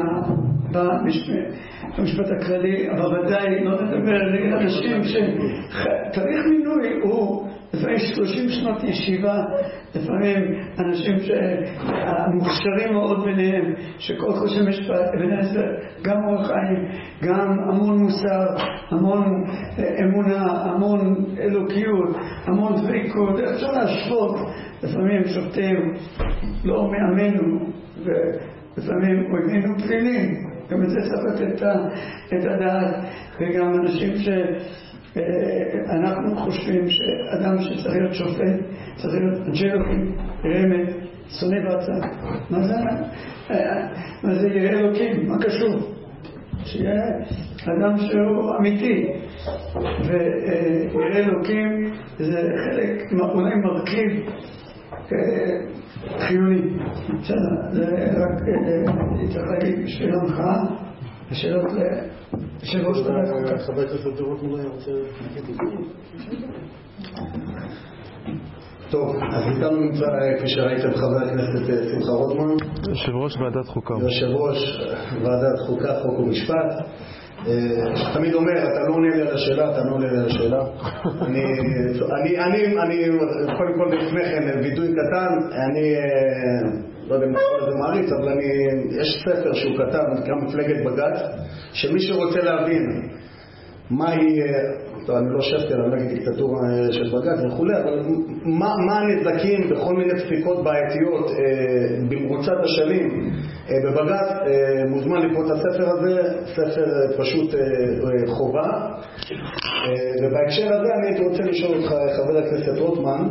במשפט הכללי, אבל ודאי לא מדבר נגד אנשים שתריך מינוי הוא לפעמים שלושים שנות ישיבה, לפעמים אנשים שמוכשרים מאוד ביניהם, שכל חושי משפט, גם אורח חיים, גם המון מוסר, המון אמונה, המון אלוקיות, המון דבקות, אפשר להשוות. לפעמים שופטים לא מאמנו, ולפעמים אויבינו פלילים, גם את זה צריך לתת את הדעת. וגם אנשים שאנחנו חושבים שאדם שצריך להיות שופט צריך להיות ג'לוקים, רמת, שונא בצד. מה זה? מה זה יראה אלוקים? מה קשור? שיהיה אדם שהוא אמיתי, ויראה אלוקים זה חלק, אולי מרכיב חיוני. בסדר, זה רק צריך להגיד בשביל המחאה, השאלות לשבוע שלנו. חבר הכנסת דורות מולי רוצה להגיד את טוב, אז איתנו נמצא, כפי שראיתם, חבר הכנסת שמחה רוטמן, יושב ראש ועדת חוקה. יושב ראש ועדת חוקה, חוק ומשפט. תמיד אומר, אתה לא עונה לי על השאלה, אתה לא עונה לי על השאלה. אני, אני, אני, קודם כל לפני כן, וידוי קטן, אני, לא יודע אם נקרא לזה מעריץ, אבל אני, יש ספר שהוא כתב, נקרא מפלגת בג"ץ, שמי שרוצה להבין מהי, טוב, אני לא שפטר, אני לא אגיד דיקטטורה של בג"ץ וכו', אבל מה, מה הנזקים בכל מיני פסיקות בעייתיות אה, במרוצת השנים אה, בבג"ץ, אה, מוזמן לקרוא את הספר הזה, ספר אה, פשוט אה, אה, חובה. אה, ובהקשר הזה אני הייתי רוצה לשאול אותך, חבר הכנסת רוטמן,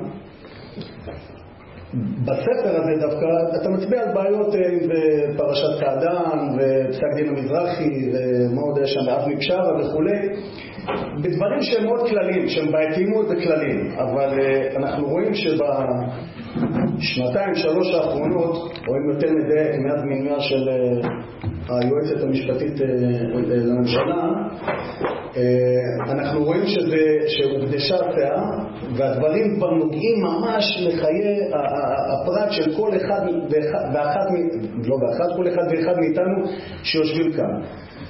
בספר הזה דווקא אתה מצביע על בעיות בפרשת קעדאן ופסק דין המזרחי ומה עוד יש שם באבני בשארה וכולי, בדברים שהם מאוד כלליים, שהם בעייתיים מאוד וכלליים, אבל אנחנו רואים שבשנתיים שלוש האחרונות, רואים יותר מדייק מאז מינויה של היועצת המשפטית לממשלה, אנחנו רואים שזה, שהוקדשה הפעה, והדברים כבר נוגעים ממש לחיי הפרט של כל אחד ואחת, לא באחת, כל אחד ואחד מאיתנו שיושבים כאן.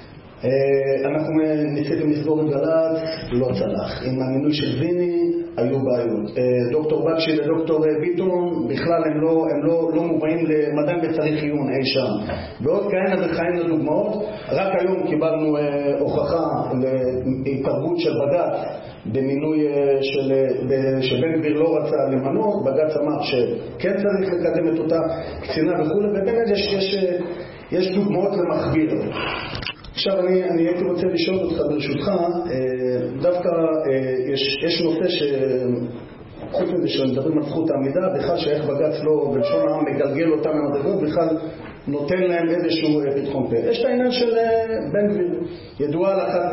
אנחנו ניסיתם לסגור את גל"צ, לא צלח. עם המינוי של זיני היו בעיות. דוקטור בקשי ודוקטור ביטון בכלל הם לא, הם לא, לא מובאים למדען וצריך עיון אי שם. ועוד כהנה וכהנה דוגמאות. רק היום קיבלנו הוכחה להתערבות של בג"ץ במינוי של, שבן גביר לא רצה למנות. בג"ץ אמר שכן צריך לקדם את אותה קצינה וכו', ובאמת יש, יש, יש דוגמאות למכביר. עכשיו אני, אני הייתי רוצה לשאול אותך ברשותך, דווקא יש, יש נושא שחוץ מזה שמדברים על זכות העמידה, בכלל שאיך בג"ץ לא בלשון העם מגלגל אותם מהמדרגות, בכלל נותן להם איזשהו פתחון פה. יש את העניין של בן גביר, ידועה הלכת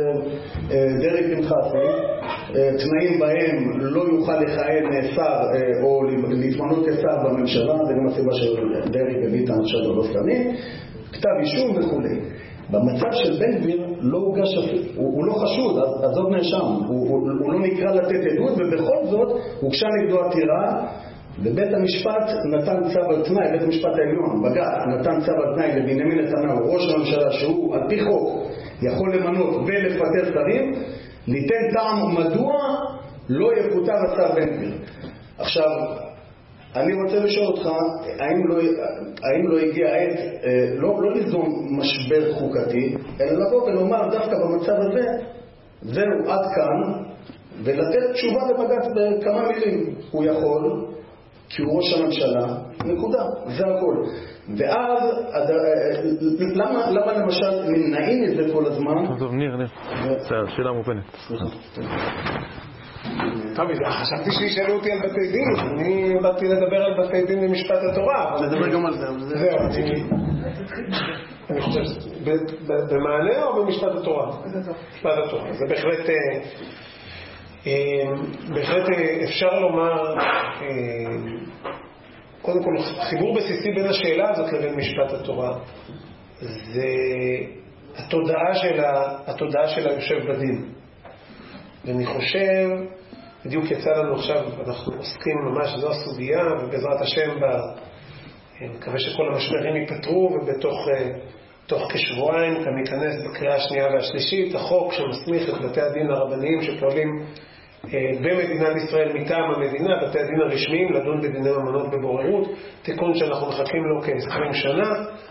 דרעי פנחסי, תנאים בהם לא יוכל לכהן שר או להתמנות כשר בממשלה, זה גם הסיבה של דרעי וביטן עכשיו לא סתמים, כתב אישום וכו'. במצב של בן גביר לא הוגש, הוא, הוא לא חשוד, אז, אז עוד נאשם, הוא, הוא, הוא לא נקרא לתת עדות, ובכל זאת הוגשה נגדו עתירה, ובית המשפט נתן צו על תנאי, בית המשפט העליון, בג"ץ, נתן צו על תנאי לבנימין נתניהו, ראש הממשלה, שהוא על פי חוק יכול למנות ולפטר שרים, ליתן טעם מדוע לא יפוטר השר בן גביר. עכשיו, אני רוצה לשאול אותך, האם לא, האם לא הגיע העת, לא, לא ליזום משבר חוקתי, אלא לבוא ולומר דווקא במצב הזה, זהו עד כאן, ולתת תשובה לבג"ץ בכמה מילים. הוא יכול, כי הוא ראש הממשלה, נקודה, זה הכל. ואז, למה, למה למשל נמנעים את זה כל הזמן? טוב, ניר, ניר. בסדר, שאלה מובנת. סליחה. טוב, חשבתי שישאלו אותי על בתי דין, אני באתי לדבר על בתי דין במשפט התורה. לדבר גם על זה. זהו, אני חושב, במענה או במשפט התורה? משפט התורה. זה בהחלט, בהחלט אפשר לומר, קודם כל, חיבור בסיסי בין השאלה הזאת לבין משפט התורה, זה התודעה של, התודעה של היושב בדין. ואני חושב, בדיוק יצא לנו עכשיו, אנחנו עוסקים ממש, זו הסוגיה, ובעזרת השם, אני מקווה שכל המשברים ייפתרו, ובתוך תוך כשבועיים כאן ניכנס בקריאה השנייה והשלישית, החוק שמסמיך את בתי הדין הרבניים שפועלים במדינת ישראל מטעם המדינה, בתי הדין הרשמיים, לדון בדיני ממונות בבוררות, תיקון שאנחנו מחכים לו כ-עשרים שנה,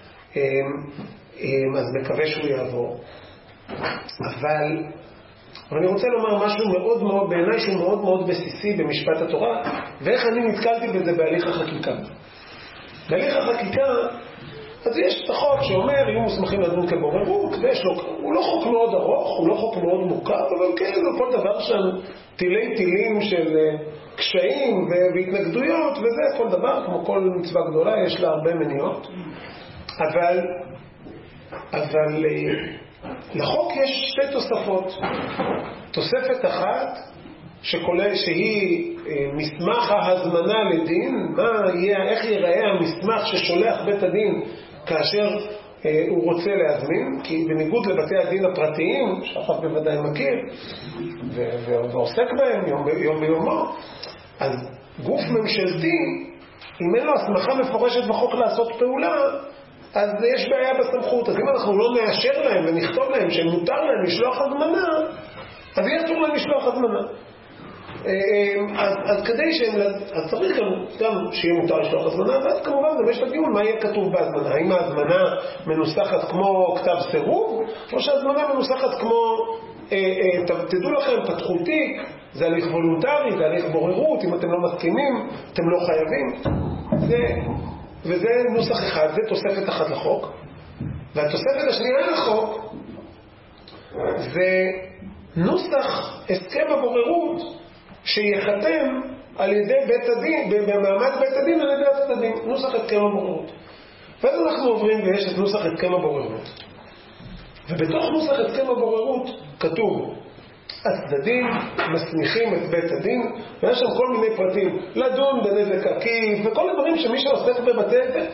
אז מקווה שהוא יעבור. אבל... אבל אני רוצה לומר משהו מאוד מאוד, בעיניי שהוא מאוד מאוד בסיסי במשפט התורה, ואיך אני נתקלתי בזה בהליך החקיקה. בהליך החקיקה, אז יש את החוק שאומר, יהיו מוסמכים לדון כבוררות, ויש לו, הוא לא חוק מאוד ארוך, הוא לא חוק מאוד מורכב, אבל כן, כל דבר שם טילי טילים של קשיים והתנגדויות, וזה כל דבר, כמו כל מצווה גדולה, יש לה הרבה מניעות. אבל, אבל... לחוק יש שתי תוספות. תוספת אחת שכולל, שהיא מסמך ההזמנה לדין, מה יהיה, איך ייראה המסמך ששולח בית הדין כאשר אה, הוא רוצה להזמין, כי בניגוד לבתי הדין הפרטיים שאחת בוודאי מכיר ועוסק בהם יום, יום ביומו, אז גוף ממשלתי, אם אין לו הסמכה מפורשת בחוק לעשות פעולה, אז יש בעיה בסמכות. אז אם אנחנו לא נאשר להם ונכתוב להם שמותר להם לשלוח הזמנה, אז יהיה אסור להם לשלוח הזמנה. אז, אז כדי שהם, אז צריך גם, גם שיהיה מותר לשלוח הזמנה, ואז כמובן גם יש לדיון מה יהיה כתוב בהזמנה. האם ההזמנה מנוסחת כמו כתב סירוב, או שההזמנה מנוסחת כמו, אה, אה, תדעו לכם, פתחו תיק, זה הליך וולונטרי, זה הליך בוררות, אם אתם לא מסכימים, אתם לא חייבים. זה... וזה נוסח אחד, זה תוספת אחת לחוק. והתוספת השנייה לחוק זה נוסח הסכם הבוררות שיחתם על ידי בית הדין, במעמד בית הדין על ידי הצדדים, נוסח הסכם הבוררות. ואז אנחנו עוברים ויש את נוסח הסכם הבוררות. ובתוך נוסח הסכם הבוררות כתוב הצדדים מסמיכים את בית הדין, ויש שם כל מיני פרטים, לדון בנזק עקיף, וכל הדברים שמי שעוסק בבתי הדין,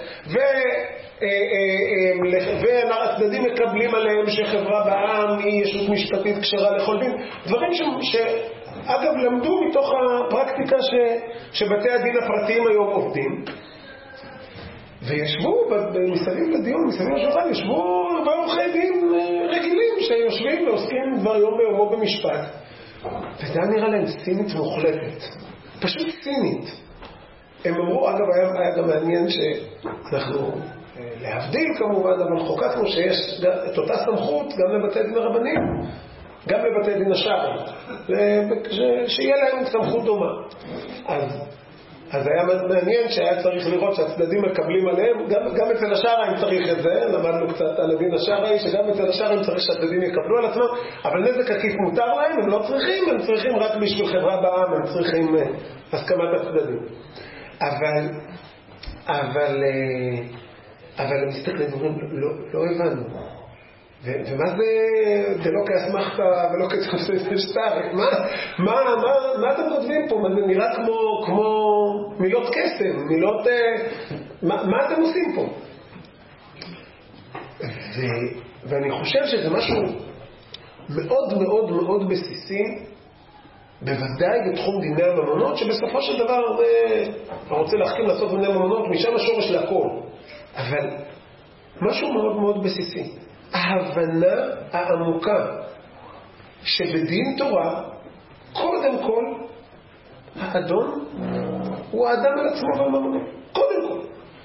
והצדדים מקבלים עליהם שחברה בעם היא ישות משפטית כשרה לכל דין, דברים שאגב למדו מתוך הפרקטיקה שבתי הדין הפרטיים היום עובדים, וישבו מסביב לדיון, מסביב לשולחן, ישבו בעורכי דין רגילים שיושבים ועוסקים דבר יום ביומו במשפט. וזה נראה להם סינית מוחלטת. פשוט סינית. הם אמרו, אגב, היה, היה גם מעניין שאנחנו, להבדיל כמובן, אבל חוקקנו שיש את אותה סמכות גם לבתי דין הרבניים, גם לבתי דין השרעיים, שיהיה להם סמכות דומה. אז אז היה מעניין שהיה צריך לראות שהצדדים מקבלים עליהם, גם, גם אצל השרעים צריך את זה, למדנו קצת על הדין השרעי, שגם אצל השרעים צריך שהצדדים יקבלו על עצמם, אבל נזק עקיף מותר להם, הם לא צריכים, הם צריכים רק בשביל חברה בעם, הם צריכים uh, הסכמת הצדדים. אבל, אבל, uh, אבל הם מסתכלים, אומרים, לא, לא הבנו. ו- ומה זה, זה לא כאסמכת ולא כתוספת שטר, מה, מה, מה, מה אתם כותבים פה? זה נראה כמו, כמו מילות קסם, מילות, מה, מה אתם עושים פה? ו- ואני חושב שזה משהו מאוד מאוד מאוד בסיסי, בוודאי בתחום דיני הממונות, שבסופו של דבר אני רוצה להחכים לעשות דיני הממונות, משם השורש להכל, אבל משהו מאוד מאוד בסיסי. ההבנה העמוקה שבדין תורה קודם כל האדון הוא האדם על עצמו בממונו, קודם כל,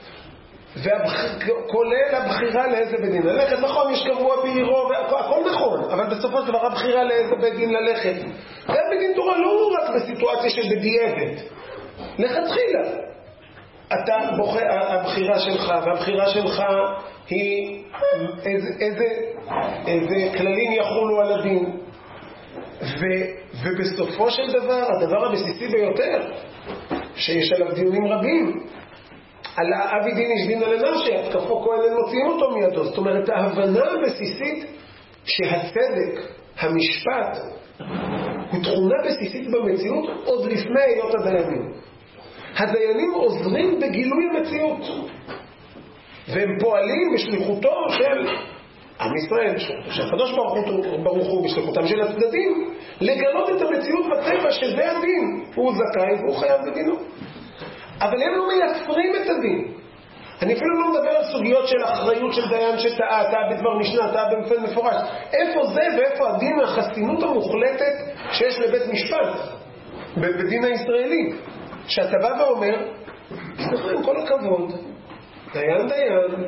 וכולל הבחירה לאיזה בית דין ללכת. נכון, יש קבוע בעירו והכל נכון, אבל בסופו של דבר הבחירה לאיזה בית דין ללכת גם בדין תורה לא רק בסיטואציה של בדיעבד, לכתחילה אתה בוחר, הבחירה שלך והבחירה שלך היא איזה, איזה, איזה כללים יחולו על הדין, ו, ובסופו של דבר הדבר הבסיסי ביותר שיש עליו דיונים רבים, על אבי דין איש דין על אנשי, התקפו כהן הם מוציאים אותו מידו. זאת אומרת, ההבנה הבסיסית שהצדק, המשפט הוא תכונה בסיסית במציאות עוד לפני היות הדיינים. הדיינים עוזרים בגילוי המציאות, והם פועלים בשליחותו של עם ישראל, שהקדוש ברוך הוא בשליחותם של הצדדים, לגלות את המציאות בטבע שזה הדין, הוא זכאי והוא חייב בדינו. אבל הם לא מייצרים את הדין. אני אפילו לא מדבר על סוגיות של אחריות של דיין שטעה, טעה בדבר משנה, טעה באופן מפורש. איפה זה ואיפה הדין, החסינות המוחלטת שיש לבית משפט בדין הישראלי, שאתה בא ואומר, סליחה, עם כל הכבוד, דיין דיין,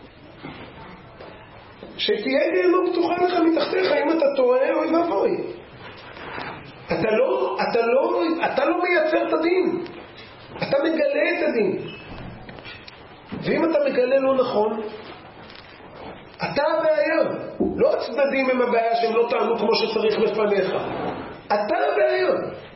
שתהיה גיהנום פתוחה לך מתחתיך אם אתה טועה או ואבוי. אתה לא, אתה לא, אתה לא מייצר את הדין, אתה מגלה את הדין. ואם אתה מגלה לא נכון, אתה הבעיה. לא הצדדים הם הבעיה שהם לא טענו כמו שצריך לפניך, אתה הבעיה.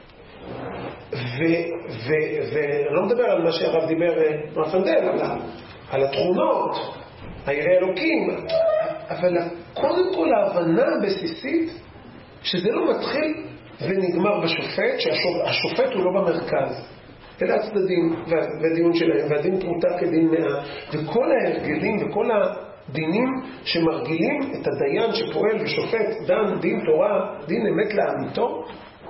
ולא מדבר על מה שהרב דיבר מפנדל, על, על התכונות, הירא אלוקים, אבל קודם כל ההבנה הבסיסית שזה לא מתחיל ונגמר בשופט, שהשופט הוא לא במרכז, אלא הצדדים והדיון שלהם, והדין פרוטה כדין מאה, וכל ההרגלים וכל הדינים שמרגילים את הדיין שפועל ושופט דן דין תורה, דין אמת לאמיתו,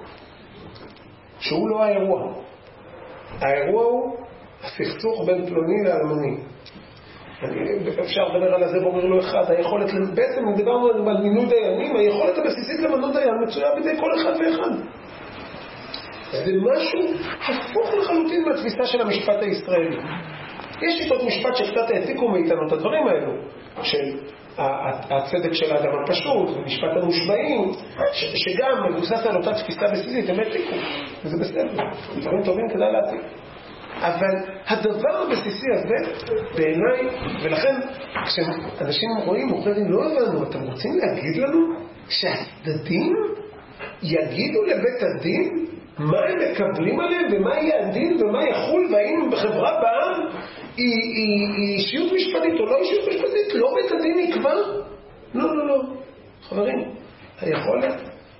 שהוא לא האירוע. האירוע הוא הסכסוך בין פלוני לאלמוני. אפשר לדבר על זה בורר לו אחד. היכולת, בעצם דיברנו על מינוי דיינים, היכולת הבסיסית למנות דיין מצויה בידי כל אחד ואחד. זה משהו הפוך לחלוטין מהתפיסה של המשפט הישראלי. יש שיטות משפט שקצת העתיקו מאיתנו את הדברים האלו, של הצדק של האדם הפשוט, ומשפט המושבעים, שגם מבוסס על אותה תפיסה בסיסית, הם העתיקו, וזה בסדר, דברים טובים כדאי להעתיק. אבל הדבר הבסיסי הזה, בעיניי, ולכן כשאנשים רואים, מוכנים, לא הבנו, אתם רוצים להגיד לנו שהצדדים יגידו לבית הדין מה הם מקבלים עליהם, ומה יהיה הדין, ומה יחול, והאם בחברה בעם היא, היא, היא אישיות משפטית או לא אישיות משפטית, לא בית הדין יקבע? לא, לא, לא. חברים, היכולת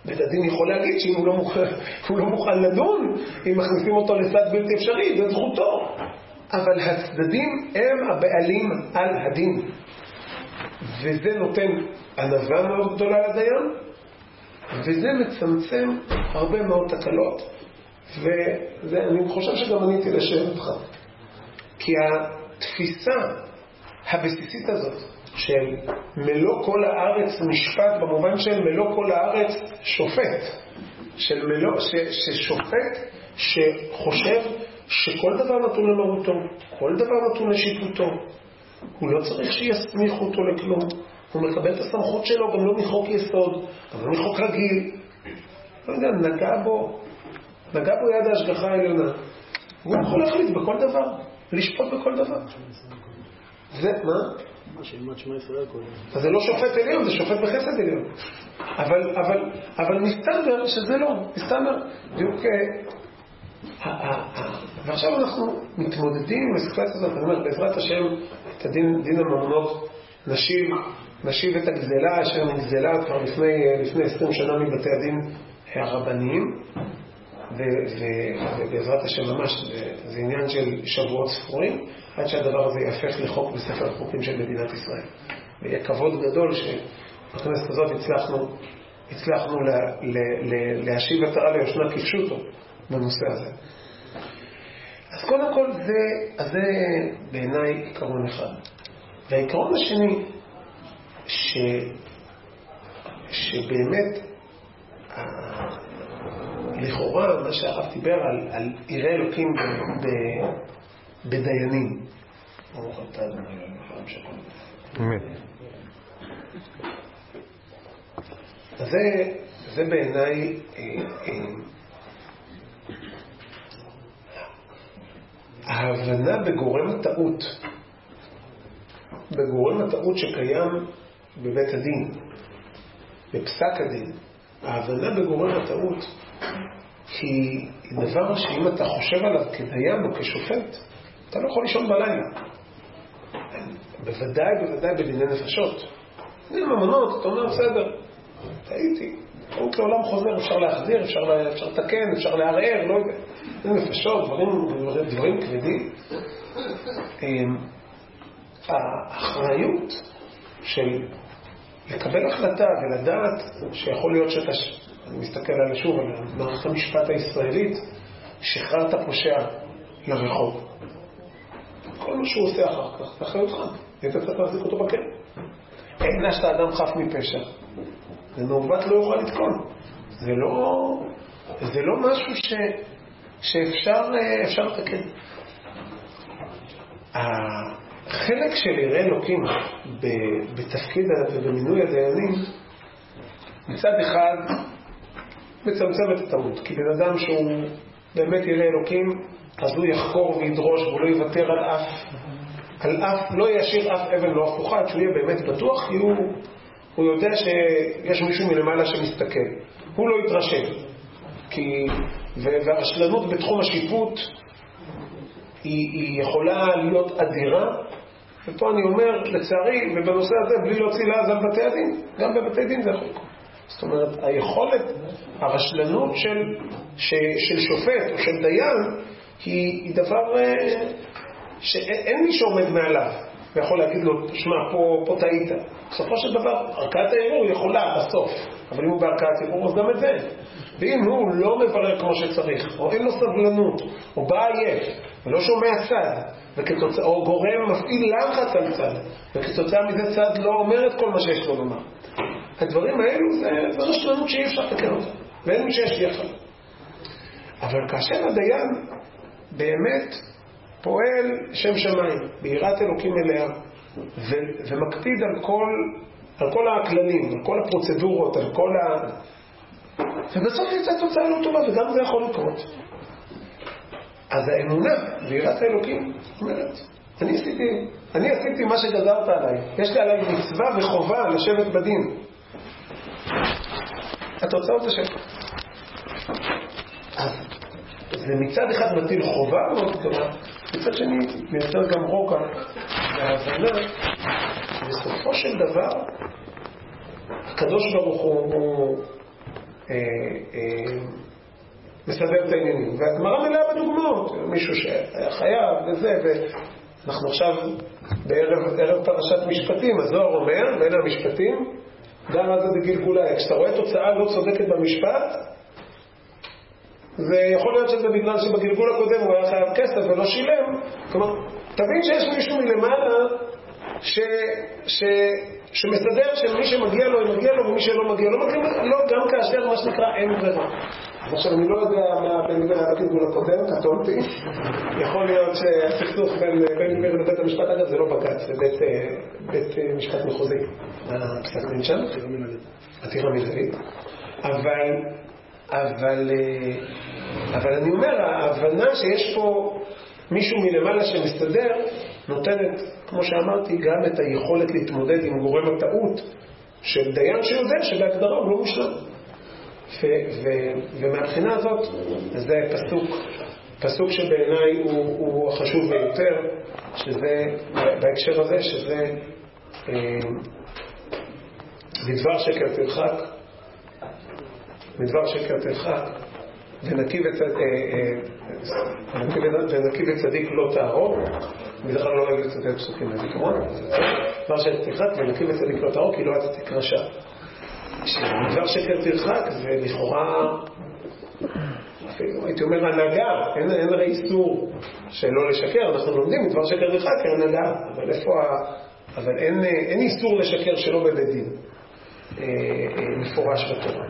בית הדין יכול להגיד שאם הוא לא מוכן, הוא לא מוכן לדון, אם מכניסים אותו לצד בלתי אפשרי, זה זכותו. אבל הצדדים הם הבעלים על הדין. וזה נותן ענווה מאוד גדולה לדיין, וזה מצמצם הרבה מאוד תקלות. ואני חושב שגם עניתי לשאלה אותך. כי התפיסה הבסיסית הזאת של מלוא כל הארץ משפט, במובן של מלוא כל הארץ שופט, של מלוא, ש, ששופט שחושב שכל דבר נתון למרותו, כל דבר נתון לשיפוטו, הוא לא צריך שיסמיכו אותו לכלום, הוא מקבל את הסמכות שלו גם לא מחוק יסוד, גם לא מחוק רגיל, לא יודע, נגע בו נגע בו יד ההשגחה העליונה, הוא יכול להחליט בכל דבר, לשפוט בכל דבר. זה, מה? אז זה לא שופט עליון, זה שופט בחסד עליון. אבל, אבל, אבל מסתבר שזה לא, מסתבר. בדיוק, ועכשיו אנחנו מתמודדים עם הסיטואציה הזאת, אני אומר, בעזרת השם, את הדין, דין הממונות, נשיב, נשיב את הגזלה, אשר נגזלה כבר לפני, לפני עשרים שנה מבתי הדין הרבניים, ובעזרת השם ממש, זה עניין של שבועות ספורים, עד שהדבר הזה יהפך לחוק בספר החוקים של מדינת ישראל. ויהיה כבוד גדול שבכנסת הזאת הצלחנו, הצלחנו לה, לה, לה, להשיב את הרע ליושנה כפשוטו בנושא הזה. אז קודם כל זה, אז זה בעיניי עיקרון אחד. והעיקרון השני, ש, שבאמת, לכאורה מה שהרב דיבר על, על עירי אלוקים ב, ב, בדיינים. ברוך אתה אדוני אלוהים שלנו. אמן. זה, זה בעיניי אה, אה, ההבנה בגורם הטעות, בגורם הטעות שקיים בבית הדין, בפסק הדין. ההבנה בגורם הטעות היא דבר שאם אתה חושב עליו כדיין או כשופט, אתה לא יכול לישון בלילה. בוודאי, בוודאי בדיני נפשות. דיני ממונות, אתה אומר, בסדר, טעיתי. טעות לעולם חוזר, אפשר להחזיר, אפשר, אפשר לתקן, אפשר לערער, לא יודע. דיני נפשות, דברים, דברים כבדים. האחריות של לקבל החלטה ולדעת שיכול להיות שאתה, אני מסתכל על שוב, על מערכת המשפט הישראלית, שחררת פושע לרחוב. כל מה שהוא עושה אחר כך, זה אחריותך. אתה צריך להחזיק אותו בכלא. הענשת אדם חף מפשע. ומעוות לא יוכל לתקון. זה לא, זה לא משהו ש, שאפשר אפשר לתקן. החלק של יראה אלוקים בתפקיד ובמינוי הדיינים, מצד אחד מצמצם את הטעות. כי בן אדם שהוא באמת יראה אלוקים, אז הוא יחקור וידרוש והוא לא יוותר על אף, על אף, לא ישאיר אף אבן לא הפוכה, שהוא יהיה באמת בטוח, כי הוא, הוא יודע שיש מישהו מלמעלה שמסתכל. הוא לא יתרשם. כי, והרשלנות בתחום השיפוט היא, היא יכולה להיות אדירה, ופה אני אומר, לצערי, ובנושא הזה, בלי להוציא לעז על בתי הדין, גם בבתי דין זה יכול. זאת אומרת, היכולת, הרשלנות של, ש, של שופט או של דיין, היא, היא דבר שאין מי שעומד מעליו ויכול להגיד לו, תשמע, פה, פה טעית. בסופו של דבר, ערכאת הערעור יכולה בסוף, אבל אם הוא בערכאת הערעור, אז גם את זה. ואם הוא לא מברר כמו שצריך, או אין לו סבלנות, או בא עייף, ולא שומע צד, וכתוצא, או גורם מפעיל לחץ על צד, וכתוצאה מזה צד לא אומר את כל מה שיש לו לומר. הדברים האלו זה, זה רשלנות שאי אפשר לתקן אותה, ואין מי שיש לי אחד. אבל כאשר הדיין באמת פועל שם שמיים, ביראת אלוקים מלאה, ו- ומקפיד על כל, על כל הכללים, על כל הפרוצדורות, על כל ה... ובסוף יצא תוצאה לא טובה, וגם זה יכול לקרות. אז האמונה ביראת האלוקים אומרת, אני עשיתי, אני עשיתי מה שגזרת עליי. יש לי עליי מצווה וחובה לשבת בדין. התוצאות זה שם. אז זה מצד אחד מטיל חובה מאוד גדולה, מצד שני מייצר גם רוקע וההבנה בסופו של דבר הקדוש ברוך הוא, הוא מסדר את העניינים. והגמרא מלאה בדוגמאות, מישהו שהיה חייב וזה, ואנחנו עכשיו בערב ערב פרשת משפטים, הזוהר אומר, בין המשפטים, גם אז זה בגלגולה, כשאתה רואה תוצאה לא צודקת במשפט, זה יכול להיות שזה בגלל שבגלגול הקודם הוא היה חייב כסף ולא שילם. כלומר, תבין שיש מישהו מלמעלה ש... ש... שמסדר שמי שמגיע לו, מגיע לו, ומי שלא מגיע לו, מגיע לו, גם כאשר מה שנקרא אין ברירה. עכשיו, אני לא יודע מה בין הגלגול הקודם, קטונתי. יכול להיות שהסכסוך בין בן גביר לבית המשפט, אגב, זה לא בג"ץ, זה בית, בית משפט מחוזי. הפסק דין שם? עתירה מינהלית. אבל, אבל, אבל אני אומר, ההבנה שיש פה מישהו מלמעלה שמסתדר, נותנת, כמו שאמרתי, גם את היכולת להתמודד עם גורם הטעות של דיין שיודע שבהגדרה הוא לא מושלם. ו- ו- ומהבחינה הזאת זה פסוק, פסוק שבעיניי הוא, הוא החשוב ביותר, שזה, בהקשר הזה, שזה אה, מדבר שקר תרחק, מדבר שקר תרחק, ונקי וצדיק לא תהרוג. בדרך כלל לא אוהב לצטט פסוקים מהזיכרון, דבר שתרחק ונקי וצדיק לא תהרוג, כי לא אתה תקרשע. כשמדבר שקר תרחק זה לכאורה, הייתי אומר הנהגה, אין, אין הרי איסור שלא לשקר, אנחנו לומדים מדבר שקר תרחק כהנהגה, אבל איפה ה... אבל אין, אין איסור לשקר שלא בבית דין מפורש בתורה.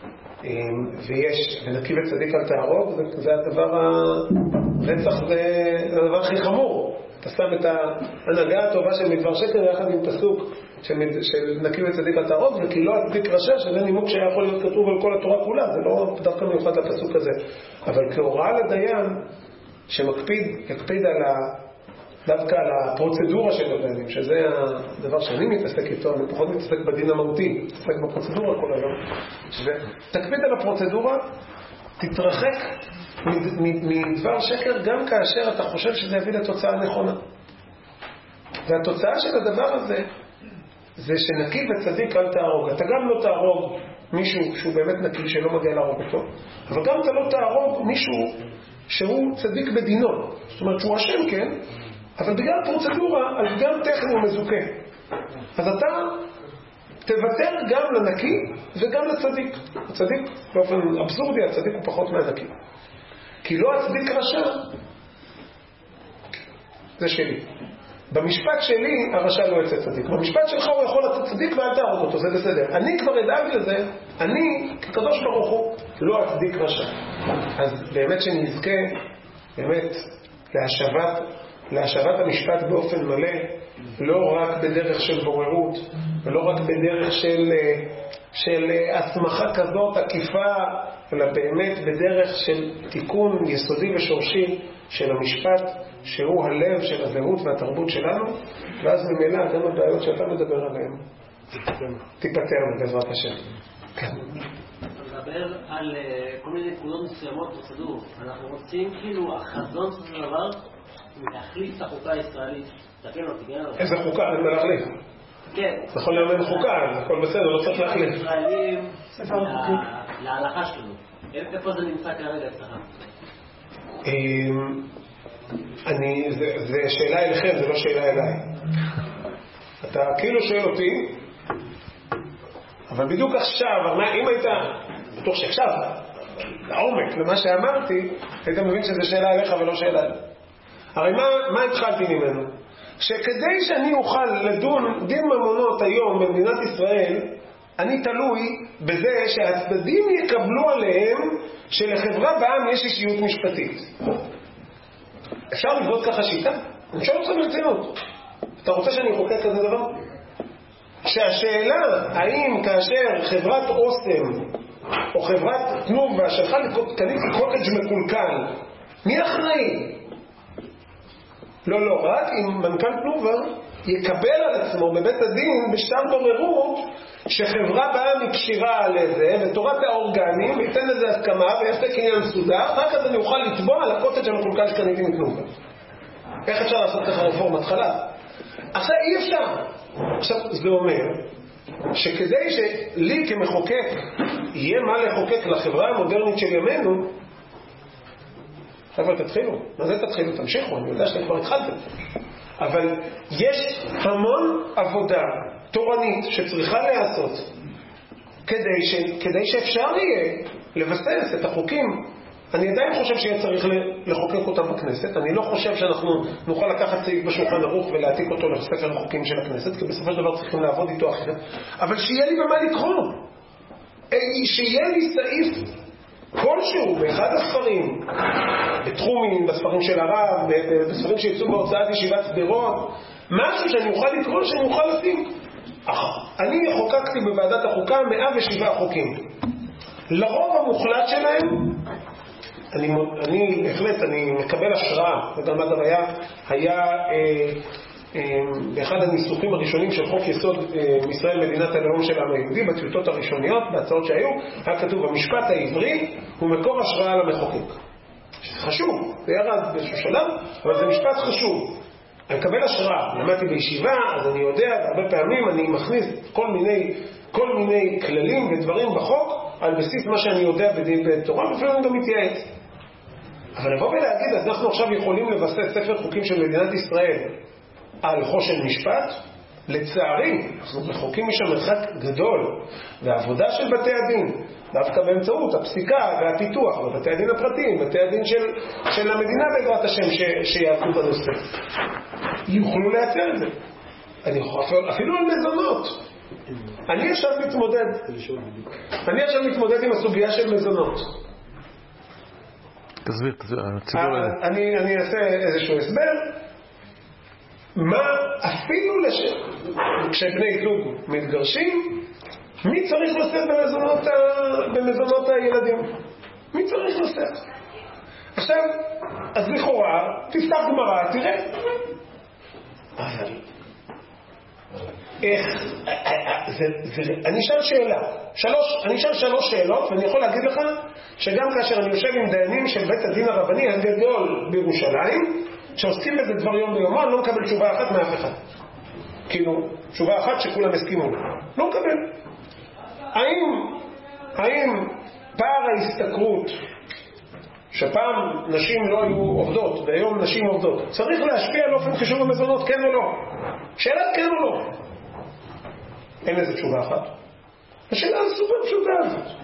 ויש, ונקי וצדיק אל תהרוג, זה, זה הדבר, הרצח זה, זה הדבר הכי חמור. אתה שם את ההנהגה הטובה של מדבר שקר יחד עם פסוק של, של נקי וצדיק אל תהרוג, וכי לא אצדיק רשע, שזה נימוק שהיה יכול להיות כתוב על כל התורה כולה, זה לא דווקא מיוחד לפסוק הזה. אבל כהוראה לדיין שמקפיד, יקפיד על ה... דווקא על הפרוצדורה של הדיינים, שזה הדבר שאני מתעסק איתו, אני פחות מתעסק בדין המהותי, מתעסק בפרוצדורה כל היום, תקפיד על הפרוצדורה, תתרחק מדבר שקר גם כאשר אתה חושב שזה יביא לתוצאה נכונה. והתוצאה של הדבר הזה זה שנקי וצדיק אל תהרוג. אתה גם לא תהרוג מישהו שהוא באמת נקי שלא מגיע להרוג אותו, אבל גם אתה לא תהרוג מישהו שהוא צדיק בדינו, זאת אומרת שהוא אשם, כן, אבל בגלל פרוצדורה, אז גם טכני ומזוכה. אז אתה תוותר גם לנקי וגם לצדיק. הצדיק, באופן אבסורדי, הצדיק הוא פחות מהנקי. כי לא הצדיק רשע, זה שלי. במשפט שלי, הרשע לא יצא צדיק. במשפט שלך הוא יכול לצאת צדיק ואל תהרוג אותו, זה בסדר. אני כבר אדאג לזה, אני, כקדוש ברוך הוא, לא הצדיק רשע. אז באמת שנזכה, באמת, להשבת, להשבת המשפט באופן מלא, לא רק בדרך של בוררות, ולא רק בדרך של, של הסמכה כזאת עקיפה, אלא באמת בדרך של תיקון יסודי ושורשי של המשפט, שהוא הלב של הזהות והתרבות שלנו, ואז ממילא גם הבעיות שאתה מדבר עליהן תיפטרנה בעזרת השם. כן. מדבר על כל מיני נקודות מסוימות פרוצדור. אנחנו רוצים כאילו החזון של דבר להחליף את החוקה הישראלית. תקן אותי, כן? איזה חוקה? אין מה להחליף. כן. נכון להאמן חוקה, הכל בסדר, לא צריך להחליף. ישראלים להלכה שלנו. איפה זה נמצא כרגע אצלך? אני, זה, זה שאלה אליכם, זה לא שאלה אליי. אתה כאילו שואל אותי, אבל בדיוק עכשיו, אם היית, בטוח שעכשיו, לעומק, למה שאמרתי, היית מבין שזה שאלה אליך ולא שאלה אליי. הרי מה, מה התחלתי ממנו? שכדי שאני אוכל לדון דין ממונות היום במדינת ישראל, אני תלוי בזה שהצדדים יקבלו עליהם שלחברה בעם יש אישיות משפטית. אפשר לבנות ככה שיטה? אני שואל אותך ברצינות. אתה רוצה שאני אחוקק כזה דבר? שהשאלה האם כאשר חברת אוסם או חברת תנובה שלחה קניתי קוטג' מקולקל, מי אחראי? לא, לא, רק אם מנכ"ל תנובה יקבל על עצמו בבית הדין בשטר בוררות שחברה בעם הקשירה על זה ותורת האורגנים ויתן לזה הסכמה ויעשה קניין סודר, רק אז אני אוכל לתבוע על הקוטג' המקולקל שקניתי מתנובה. איך אפשר לעשות ככה רפורמת חלב? עכשיו אי אפשר. עכשיו זה אומר שכדי שלי כמחוקק יהיה מה לחוקק לחברה המודרנית של ימינו, אבל תתחילו. מה זה תתחילו? תמשיכו, אני יודע שאתם כבר התחלתם. אבל יש המון עבודה תורנית שצריכה לעשות כדי, ש... כדי שאפשר יהיה לבסס את החוקים. אני עדיין חושב שיהיה צריך לחוקק אותם בכנסת. אני לא חושב שאנחנו נוכל לקחת סעיף בשולחן ערוך ולהעתיק אותו לספר החוקים של הכנסת, כי בסופו של דבר צריכים לעבוד איתו אחרת. אבל שיהיה לי במה לקרוא. שיהיה לי סעיף כלשהו באחד הספרים, בתחומים, בספרים של הרב, בספרים שיצאו בהוצאת ישיבת סדרות, משהו שאני אוכל לקרוא, שאני אוכל לשים. אני חוקקתי בוועדת החוקה מאה ושבעה חוקים. לרוב המוחלט שלהם, אני, אני, בהחלט, אני מקבל השראה, וגם אגב היה, היה אה, אה, באחד הניסוחים הראשונים של חוק יסוד אה, ישראל מדינת הלאום של העם היהודי, בטיוטות הראשוניות, בהצעות שהיו, היה כתוב, המשפט העברי הוא מקור השראה למחוקק. שזה חשוב, זה ירד באיזשהו שלב, אבל זה משפט חשוב. אני מקבל השראה, למדתי בישיבה, אז אני יודע, והרבה פעמים אני מכניס כל מיני, כל מיני כללים ודברים בחוק, על בסיס מה שאני יודע בדין בתורה, ואפילו אני גם מתייעץ. אבל לבוא ולהגיד, אז אנחנו עכשיו יכולים לבסס ספר חוקים של מדינת ישראל על חושן משפט, לצערי, אנחנו רחוקים משם מרחק גדול, והעבודה של בתי הדין, דווקא באמצעות הפסיקה והפיתוח, ובתי הדין הפרטיים, בתי הדין של, של המדינה בעזרת השם ש, שיעשו בנושא, יוכלו לייצר את זה. אני יכול, אפילו על מזונות. אני עכשיו מתמודד, אני עכשיו מתמודד עם הסוגיה של מזונות. תסביר, תסביר. אני, אני אעשה איזשהו הסבר. מה אפילו לש... כשבני זוג מתגרשים, מי צריך לשאת במזונות, ה... במזונות הילדים? מי צריך לשאת? עכשיו, אז לכאורה, תפתח גמרא, תראה. אבל איך, זה, זה, אני אשאל שאלה, שלוש, אני אשאל שלוש שאלות, ואני יכול להגיד לך שגם כאשר אני יושב עם דיינים של בית הדין הרבני הגדול בירושלים, שעוסקים בזה דבר יום ביומו, אני לא מקבל תשובה אחת מאף אחד. כאילו, תשובה אחת שכולם הסכימו. לא מקבל. האם, האם פער ההסתכרות, שפעם נשים לא היו עובדות, והיום נשים עובדות, צריך להשפיע על אופן חישוב המזונות, כן או לא? שאלת כן או לא? אין לזה תשובה אחת. השאלה הסופר פשוטה הזאת.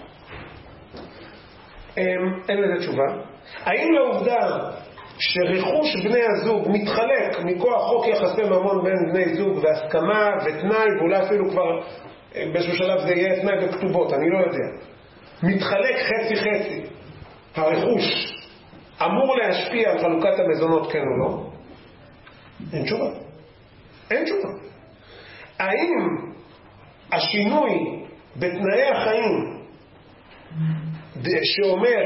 אין לזה תשובה. האם לעובדה שרכוש בני הזוג מתחלק מכוח חוק יחסי ממון בין בני זוג והסכמה ותנאי, ואולי אפילו כבר באיזשהו שלב זה יהיה תנאי בכתובות, אני לא יודע, מתחלק חצי חצי, הרכוש אמור להשפיע על חלוקת המזונות, כן או לא? אין תשובה. אין תשובה. האם השינוי בתנאי החיים שאומר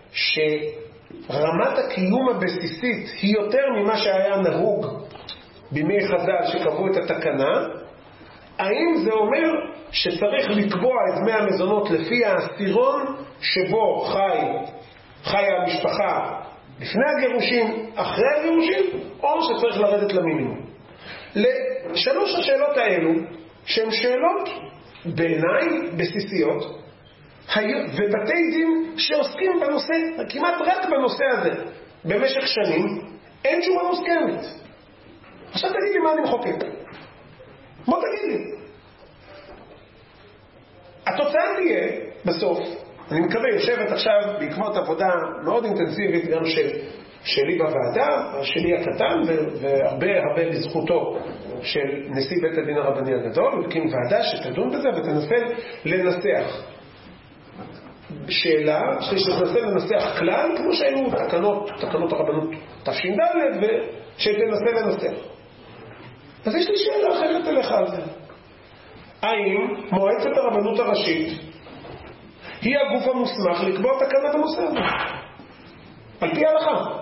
שרמת הקיום הבסיסית היא יותר ממה שהיה נהוג בימי חז"ל שקבעו את התקנה, האם זה אומר שצריך לקבוע את דמי המזונות לפי העשירון שבו חי, חי המשפחה לפני הגירושים, אחרי הגירושים, או שצריך לרדת למינימום? לשלוש השאלות האלו, שהן שאלות בעיניי בסיסיות, ובתי דין שעוסקים בנושא, כמעט רק בנושא הזה, במשך שנים, אין תשובה מוסכמת. עכשיו תגיד לי מה אני מחוקק. בוא תגיד לי. התוצאה תהיה, בסוף, אני מקווה, יושבת עכשיו בעקבות עבודה מאוד אינטנסיבית, גם של, שלי בוועדה, שלי הקטן, והרבה הרבה לזכותו של נשיא בית הדין הרבני הגדול, הוא הקים ועדה שתדון בזה ותנסה לנסח. שאלה שתנסה לנסח כלל, כמו שהיו תקנות, תקנות הרבנות תש"ד, ושתנסה לנסח. אז יש לי שאלה אחרת אליך על זה. האם מועצת הרבנות הראשית היא הגוף המוסמך לקבוע תקנת הנושא הזה? על פי ההלכה.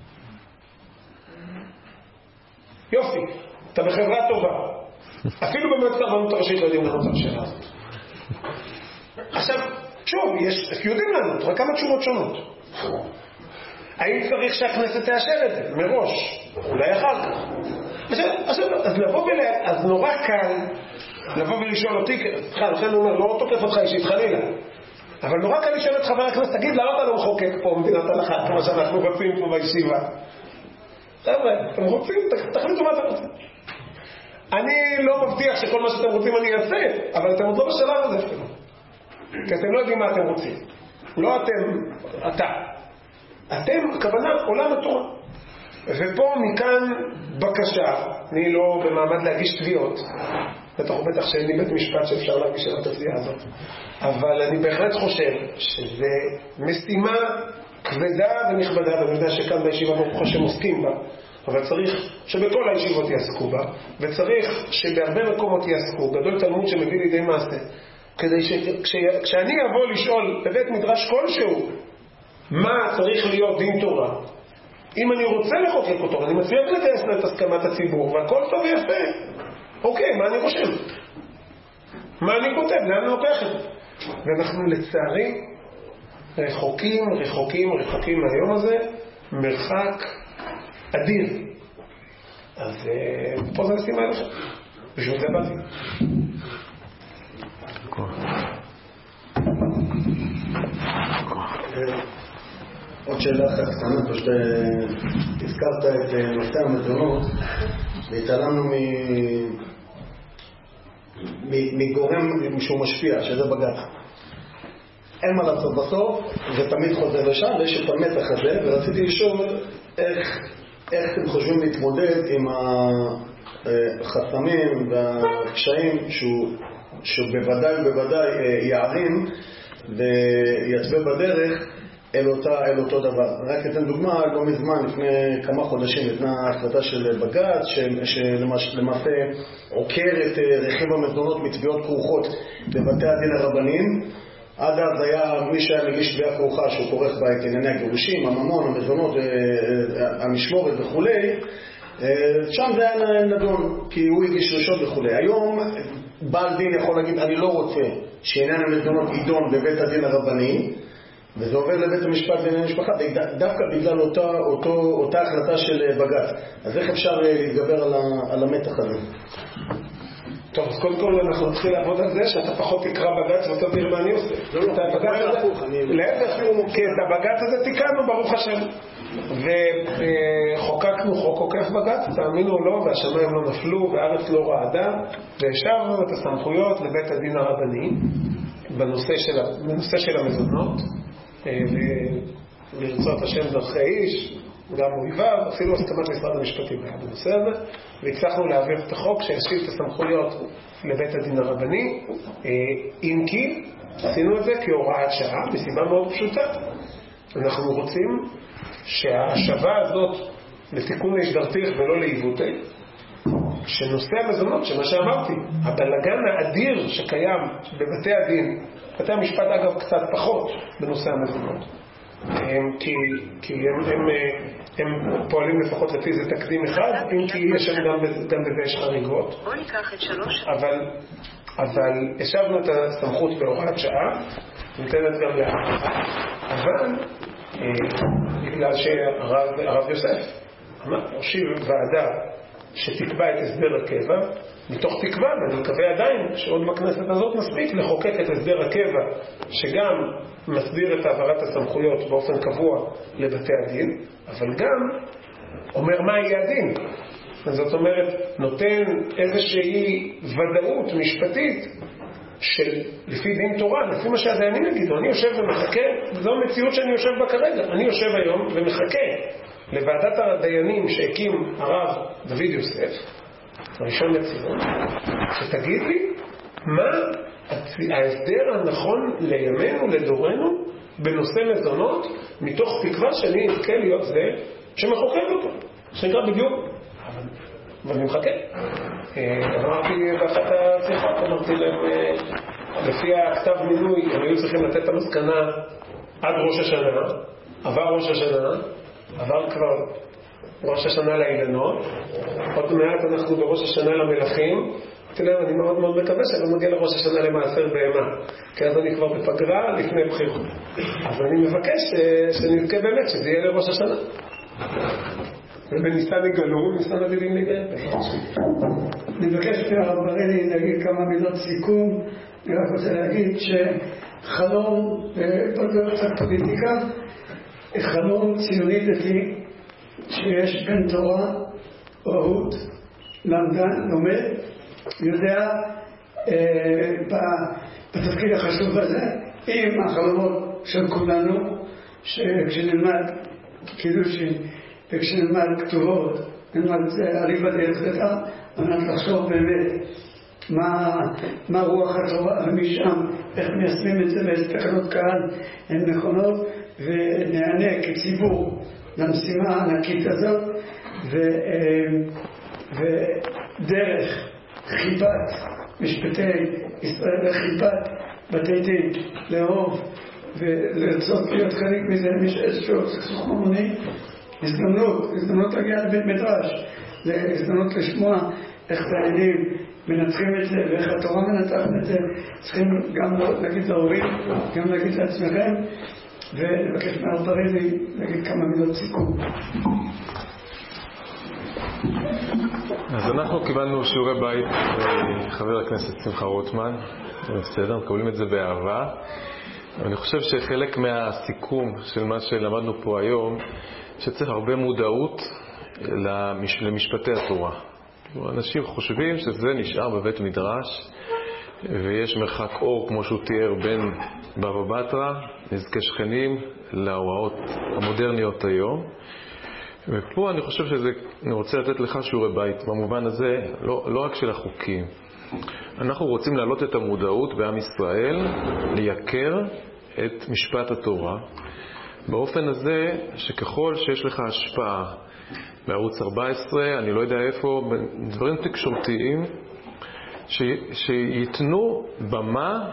יופי, אתה בחברה טובה. אפילו במועצת הרבנות הראשית לא יודעים לענות על השאלה הזאת. עכשיו, שוב, יש, יודעים לענות, רק כמה תשובות שונות. האם צריך שהכנסת תאשר את זה מראש? אולי אחר כך. אז, אז, אז, לבוא ולה, אז נורא קל לבוא ולשאול אותי, לכן הוא אומר, לא תוקף אותך אישית חלילה, אבל נורא קל לשאול את חבר הכנסת, תגיד, למה אתה לא מחוקק פה מדינת הלכה, כמו שאנחנו רוצים פה בישיבה? חבר'ה, אתם רוצים? תחליטו מה אתם רוצים. אני לא מבטיח שכל מה שאתם רוצים אני אעשה, אבל אתם עוד לא בשלב הזה אפילו. כי אתם לא יודעים מה אתם רוצים. לא אתם, אתה. אתם, הכוונה, עולם התורה. ופה מכאן בקשה, אני לא במעמד להגיש תביעות, בטח ובטח שאין לי בית משפט שאפשר להגיש את התביעה הזאת, אבל אני בהחלט חושב שזה משימה כבדה ונכבדה, ואני יודע שכאן בישיבה ברוך השם עוסקים בה, אבל צריך שבכל הישיבות יעסקו בה, וצריך שבהרבה מקומות יעסקו, גדול תלמוד שמביא לידי מעשה, כדי שכשאני אבוא לשאול בבית מדרש כלשהו מה צריך להיות דין תורה, אם אני רוצה לחוקק אותו, אני מצליח לגייס את הסכמת הציבור, והכל טוב ויפה. אוקיי, מה אני חושב? מה אני כותב? לאן אני לוקח את זה? ואנחנו לצערי רחוקים, רחוקים, רחוקים מהיום הזה, מרחק אדיר. אז פה זה משימה עליך. בשביל זה באתי. עוד שאלה אחת קטנה, פשוט הזכרת את נושא המזונות והתעלמנו מגורם שהוא משפיע, שזה בג"ץ. אין מה לעשות בסוף, זה תמיד חוזר לשם, ויש את המתח הזה, ורציתי לשאול איך, איך אתם חושבים להתמודד עם החסמים והקשיים שהוא, שהוא בוודאי ובוודאי יערים ויצבא בדרך אל, אותה, אל אותו דבר. רק אתן דוגמה, לא מזמן, לפני כמה חודשים, ניתנה החלטה של בג"ץ, שלמעשה עוקרת רכיב המזונות מתביעות כרוכות בבתי הדין הרבניים. עד אז היה מי שהיה מגיש תביעה כרוכה שהוא כורך בה את ענייני הגירושים, הממון, המזונות, המשמורת וכו'. שם זה היה נדון, כי הוא הגיש ראשון וכו'. היום בעל דין יכול להגיד, אני לא רוצה שעניין המזונות יידון בבית הדין הרבני, וזה עובר לבית המשפט בענייני משפחה, דווקא בגלל אותה, אותו, אותה החלטה של בג"ץ. אז איך אפשר להתגבר על, ה, על המתח הזה? טוב, אז קודם כל אנחנו נתחיל לעבוד על זה שאתה פחות תקרא בג"ץ ואתה תראה מה אני עושה. לא, לא, להפך, כי את הבג"ץ הזה תיקנו ברוך השם. וחוקקנו חוק עוקף בג"ץ, תאמינו או לא, והשמיים לא נפלו והארץ לא רעדה, והשארנו את הסמכויות לבית הדין הרבני בנושא של, בנושא של המזונות, ולרצות השם דרכי איש, גם אויביו, אפילו הסכמת משרד המשפטים היה בנושא הזה, והצלחנו להעביר את החוק שישאיר את הסמכויות לבית הדין הרבני, אם כי עשינו את זה כהוראת שעה, מסיבה מאוד פשוטה. אנחנו רוצים שההשבה הזאת לתיקון להשדרתיך ולא לעיוותי, שנושא המזונות, שמה שאמרתי, הבלגן האדיר שקיים בבתי הדין, בתי המשפט אגב קצת פחות בנושא המזונות, הם, כי, כי הם, הם, הם פועלים לפחות לפי זה תקדים אחד, אם כי יש שם גם, גם בזה יש חריגות. בוא ניקח את שלוש. אבל, אבל השבנו את הסמכות בהוראת שעה, ניתנת גם להערכה, אבל בגלל שהרב יוסף הושיב ועדה שתקבע את הסדר הקבע, מתוך תקווה, ואני מקווה עדיין שעוד בכנסת הזאת מספיק לחוקק את הסדר הקבע שגם מסדיר את העברת הסמכויות באופן קבוע לבתי הדין, אבל גם אומר מה יהיה הדין. זאת אומרת, נותן איזושהי ודאות משפטית של לפי דין תורה, לפי מה שהדיינים יגידו. אני יושב ומחכה, וזו המציאות שאני יושב בה כרגע. אני יושב היום ומחכה לוועדת הדיינים שהקים הרב דוד יוסף, הראשון לציון, שתגיד לי מה ההסדר הנכון לימינו, לדורנו, בנושא מזונות, מתוך תקווה שאני אזכה להיות זה שמחוקק אותו, שנקרא בדיוק. ואני מחכה. אמרתי באחת השיחות, אמרתי להם, לפי הכתב מינוי, הם היו צריכים לתת את המסקנה עד ראש השנה, עבר ראש השנה, עבר כבר ראש השנה לאילנות, עוד מעט אנחנו בראש השנה למלכים, אמרתי להם, אני מאוד מאוד מקווה שאני מגיע לראש השנה למעשר בהמה, כי אז אני כבר בפגרה לפני בחירות. אז אני מבקש שנזכה באמת שזה יהיה לראש השנה. ובניסן יגלו, ניסן אביבים לגל. אני מבקש מהרב בראלי להגיד כמה מילות סיכום. אני רק רוצה להגיד חלום, בדרך קצת פוליטיקה, חלום ציוני דתי, שיש בן תורה, אוהות, למדן, לומד, יודע בתפקיד החשוב הזה, עם החלומות של כולנו, שכשנלמד קידושין וכשנלמד כתובות, נלמד הריבה דרך על מנת לחשוב באמת מה, מה רוח התורה, ומשם איך מיישמים את זה באיזה תקנות קהל הן נכונות, ונענה כציבור למשימה הענקית הזאת, ו, ודרך חיבת משפטי ישראל וחיבת בתי דין לאהוב ולרצות להיות חלק מזה, מי שאיזשהו סכסוך ממוני, הזדמנות, הזדמנות להגיע לבית מדרש, הזדמנות לשמוע איך תלמידים מנתחים את זה ואיך התורה מנתחת את זה. צריכים גם להגיד להורים, גם להגיד לעצמכם, ולבקש מהרב ברזי להגיד כמה מילות סיכום. אז אנחנו קיבלנו שיעורי בית חבר הכנסת שמחה רוטמן, בסדר, מקבלים את זה באהבה. אני חושב שחלק מהסיכום של מה שלמדנו פה היום, שצריך הרבה מודעות למש... למשפטי התורה. אנשים חושבים שזה נשאר בבית מדרש, ויש מרחק אור, כמו שהוא תיאר, בין בבא בתרא, נזקי שכנים, להוראות המודרניות היום. ופה אני חושב שזה, אני רוצה לתת לך שיעורי בית, במובן הזה, לא, לא רק של החוקים. אנחנו רוצים להעלות את המודעות בעם ישראל, לייקר את משפט התורה, באופן הזה שככל שיש לך השפעה בערוץ ארבע עשרה, אני לא יודע איפה, דברים תקשורתיים, ש, שיתנו במה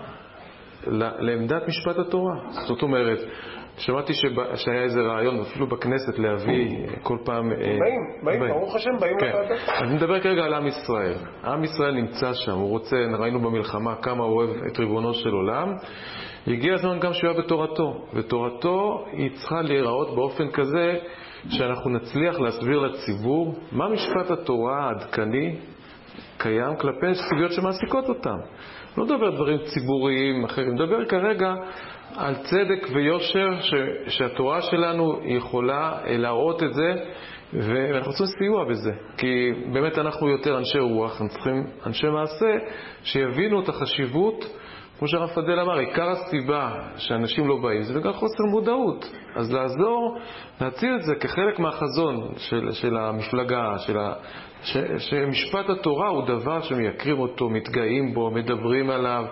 לעמדת משפט התורה. זאת אומרת, שמעתי שבא, שהיה איזה רעיון, אפילו בכנסת, להביא כל פעם... באים, באים, ברוך השם, באים כן. לוועדה. אז נדבר כרגע על עם ישראל. עם ישראל נמצא שם, הוא רוצה, ראינו במלחמה כמה הוא אוהב את ריבונו של עולם. הגיע הזמן גם שהוא היה בתורתו, ותורתו היא צריכה להיראות באופן כזה שאנחנו נצליח להסביר לציבור מה משפט התורה העדכני קיים כלפי סוגיות שמעסיקות אותם. לא מדבר דברים ציבוריים אחרים, מדבר כרגע על צדק ויושר ש, שהתורה שלנו יכולה להראות את זה, ואנחנו רוצים סיוע בזה, כי באמת אנחנו יותר אנשי רוח, אנחנו צריכים אנשי מעשה שיבינו את החשיבות. כמו שהרב פדל אמר, עיקר הסיבה שאנשים לא באים זה בגלל חוסר מודעות. אז לעזור, להציל את זה כחלק מהחזון של, של המפלגה, של ה, ש, שמשפט התורה הוא דבר שמייקרים אותו, מתגאים בו, מדברים עליו.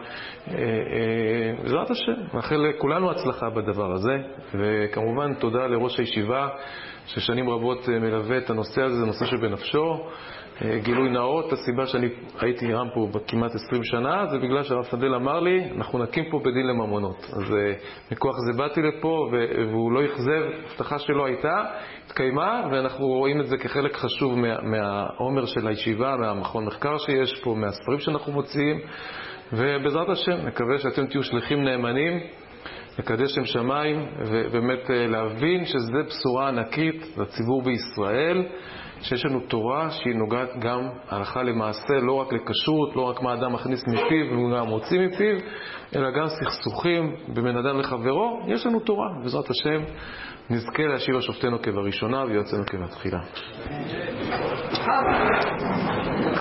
בעזרת השם, מאחל לכולנו הצלחה בדבר הזה, וכמובן תודה לראש הישיבה ששנים רבות מלווה את הנושא הזה, זה נושא שבנפשו. גילוי נאות, הסיבה שאני הייתי רם פה כמעט עשרים שנה, זה בגלל שהרב פדל אמר לי, אנחנו נקים פה בדין לממונות. אז מכוח זה באתי לפה, והוא לא יחזב, הבטחה שלו הייתה, התקיימה, ואנחנו רואים את זה כחלק חשוב מה, מהעומר של הישיבה, מהמכון מחקר שיש פה, מהספרים שאנחנו מוציאים, ובעזרת השם, מקווה שאתם תהיו שליחים נאמנים, לקדש שם שמיים, ובאמת להבין שזה בשורה ענקית לציבור בישראל, שיש לנו תורה שהיא נוגעת גם הלכה למעשה, לא רק לקשרות, לא רק מה אדם מכניס מפיו וגם מוציא מפיו, אלא גם סכסוכים בין אדם לחברו. יש לנו תורה, בעזרת השם נזכה להשיב על שופטנו כבראשונה ויועצנו כבתחילה.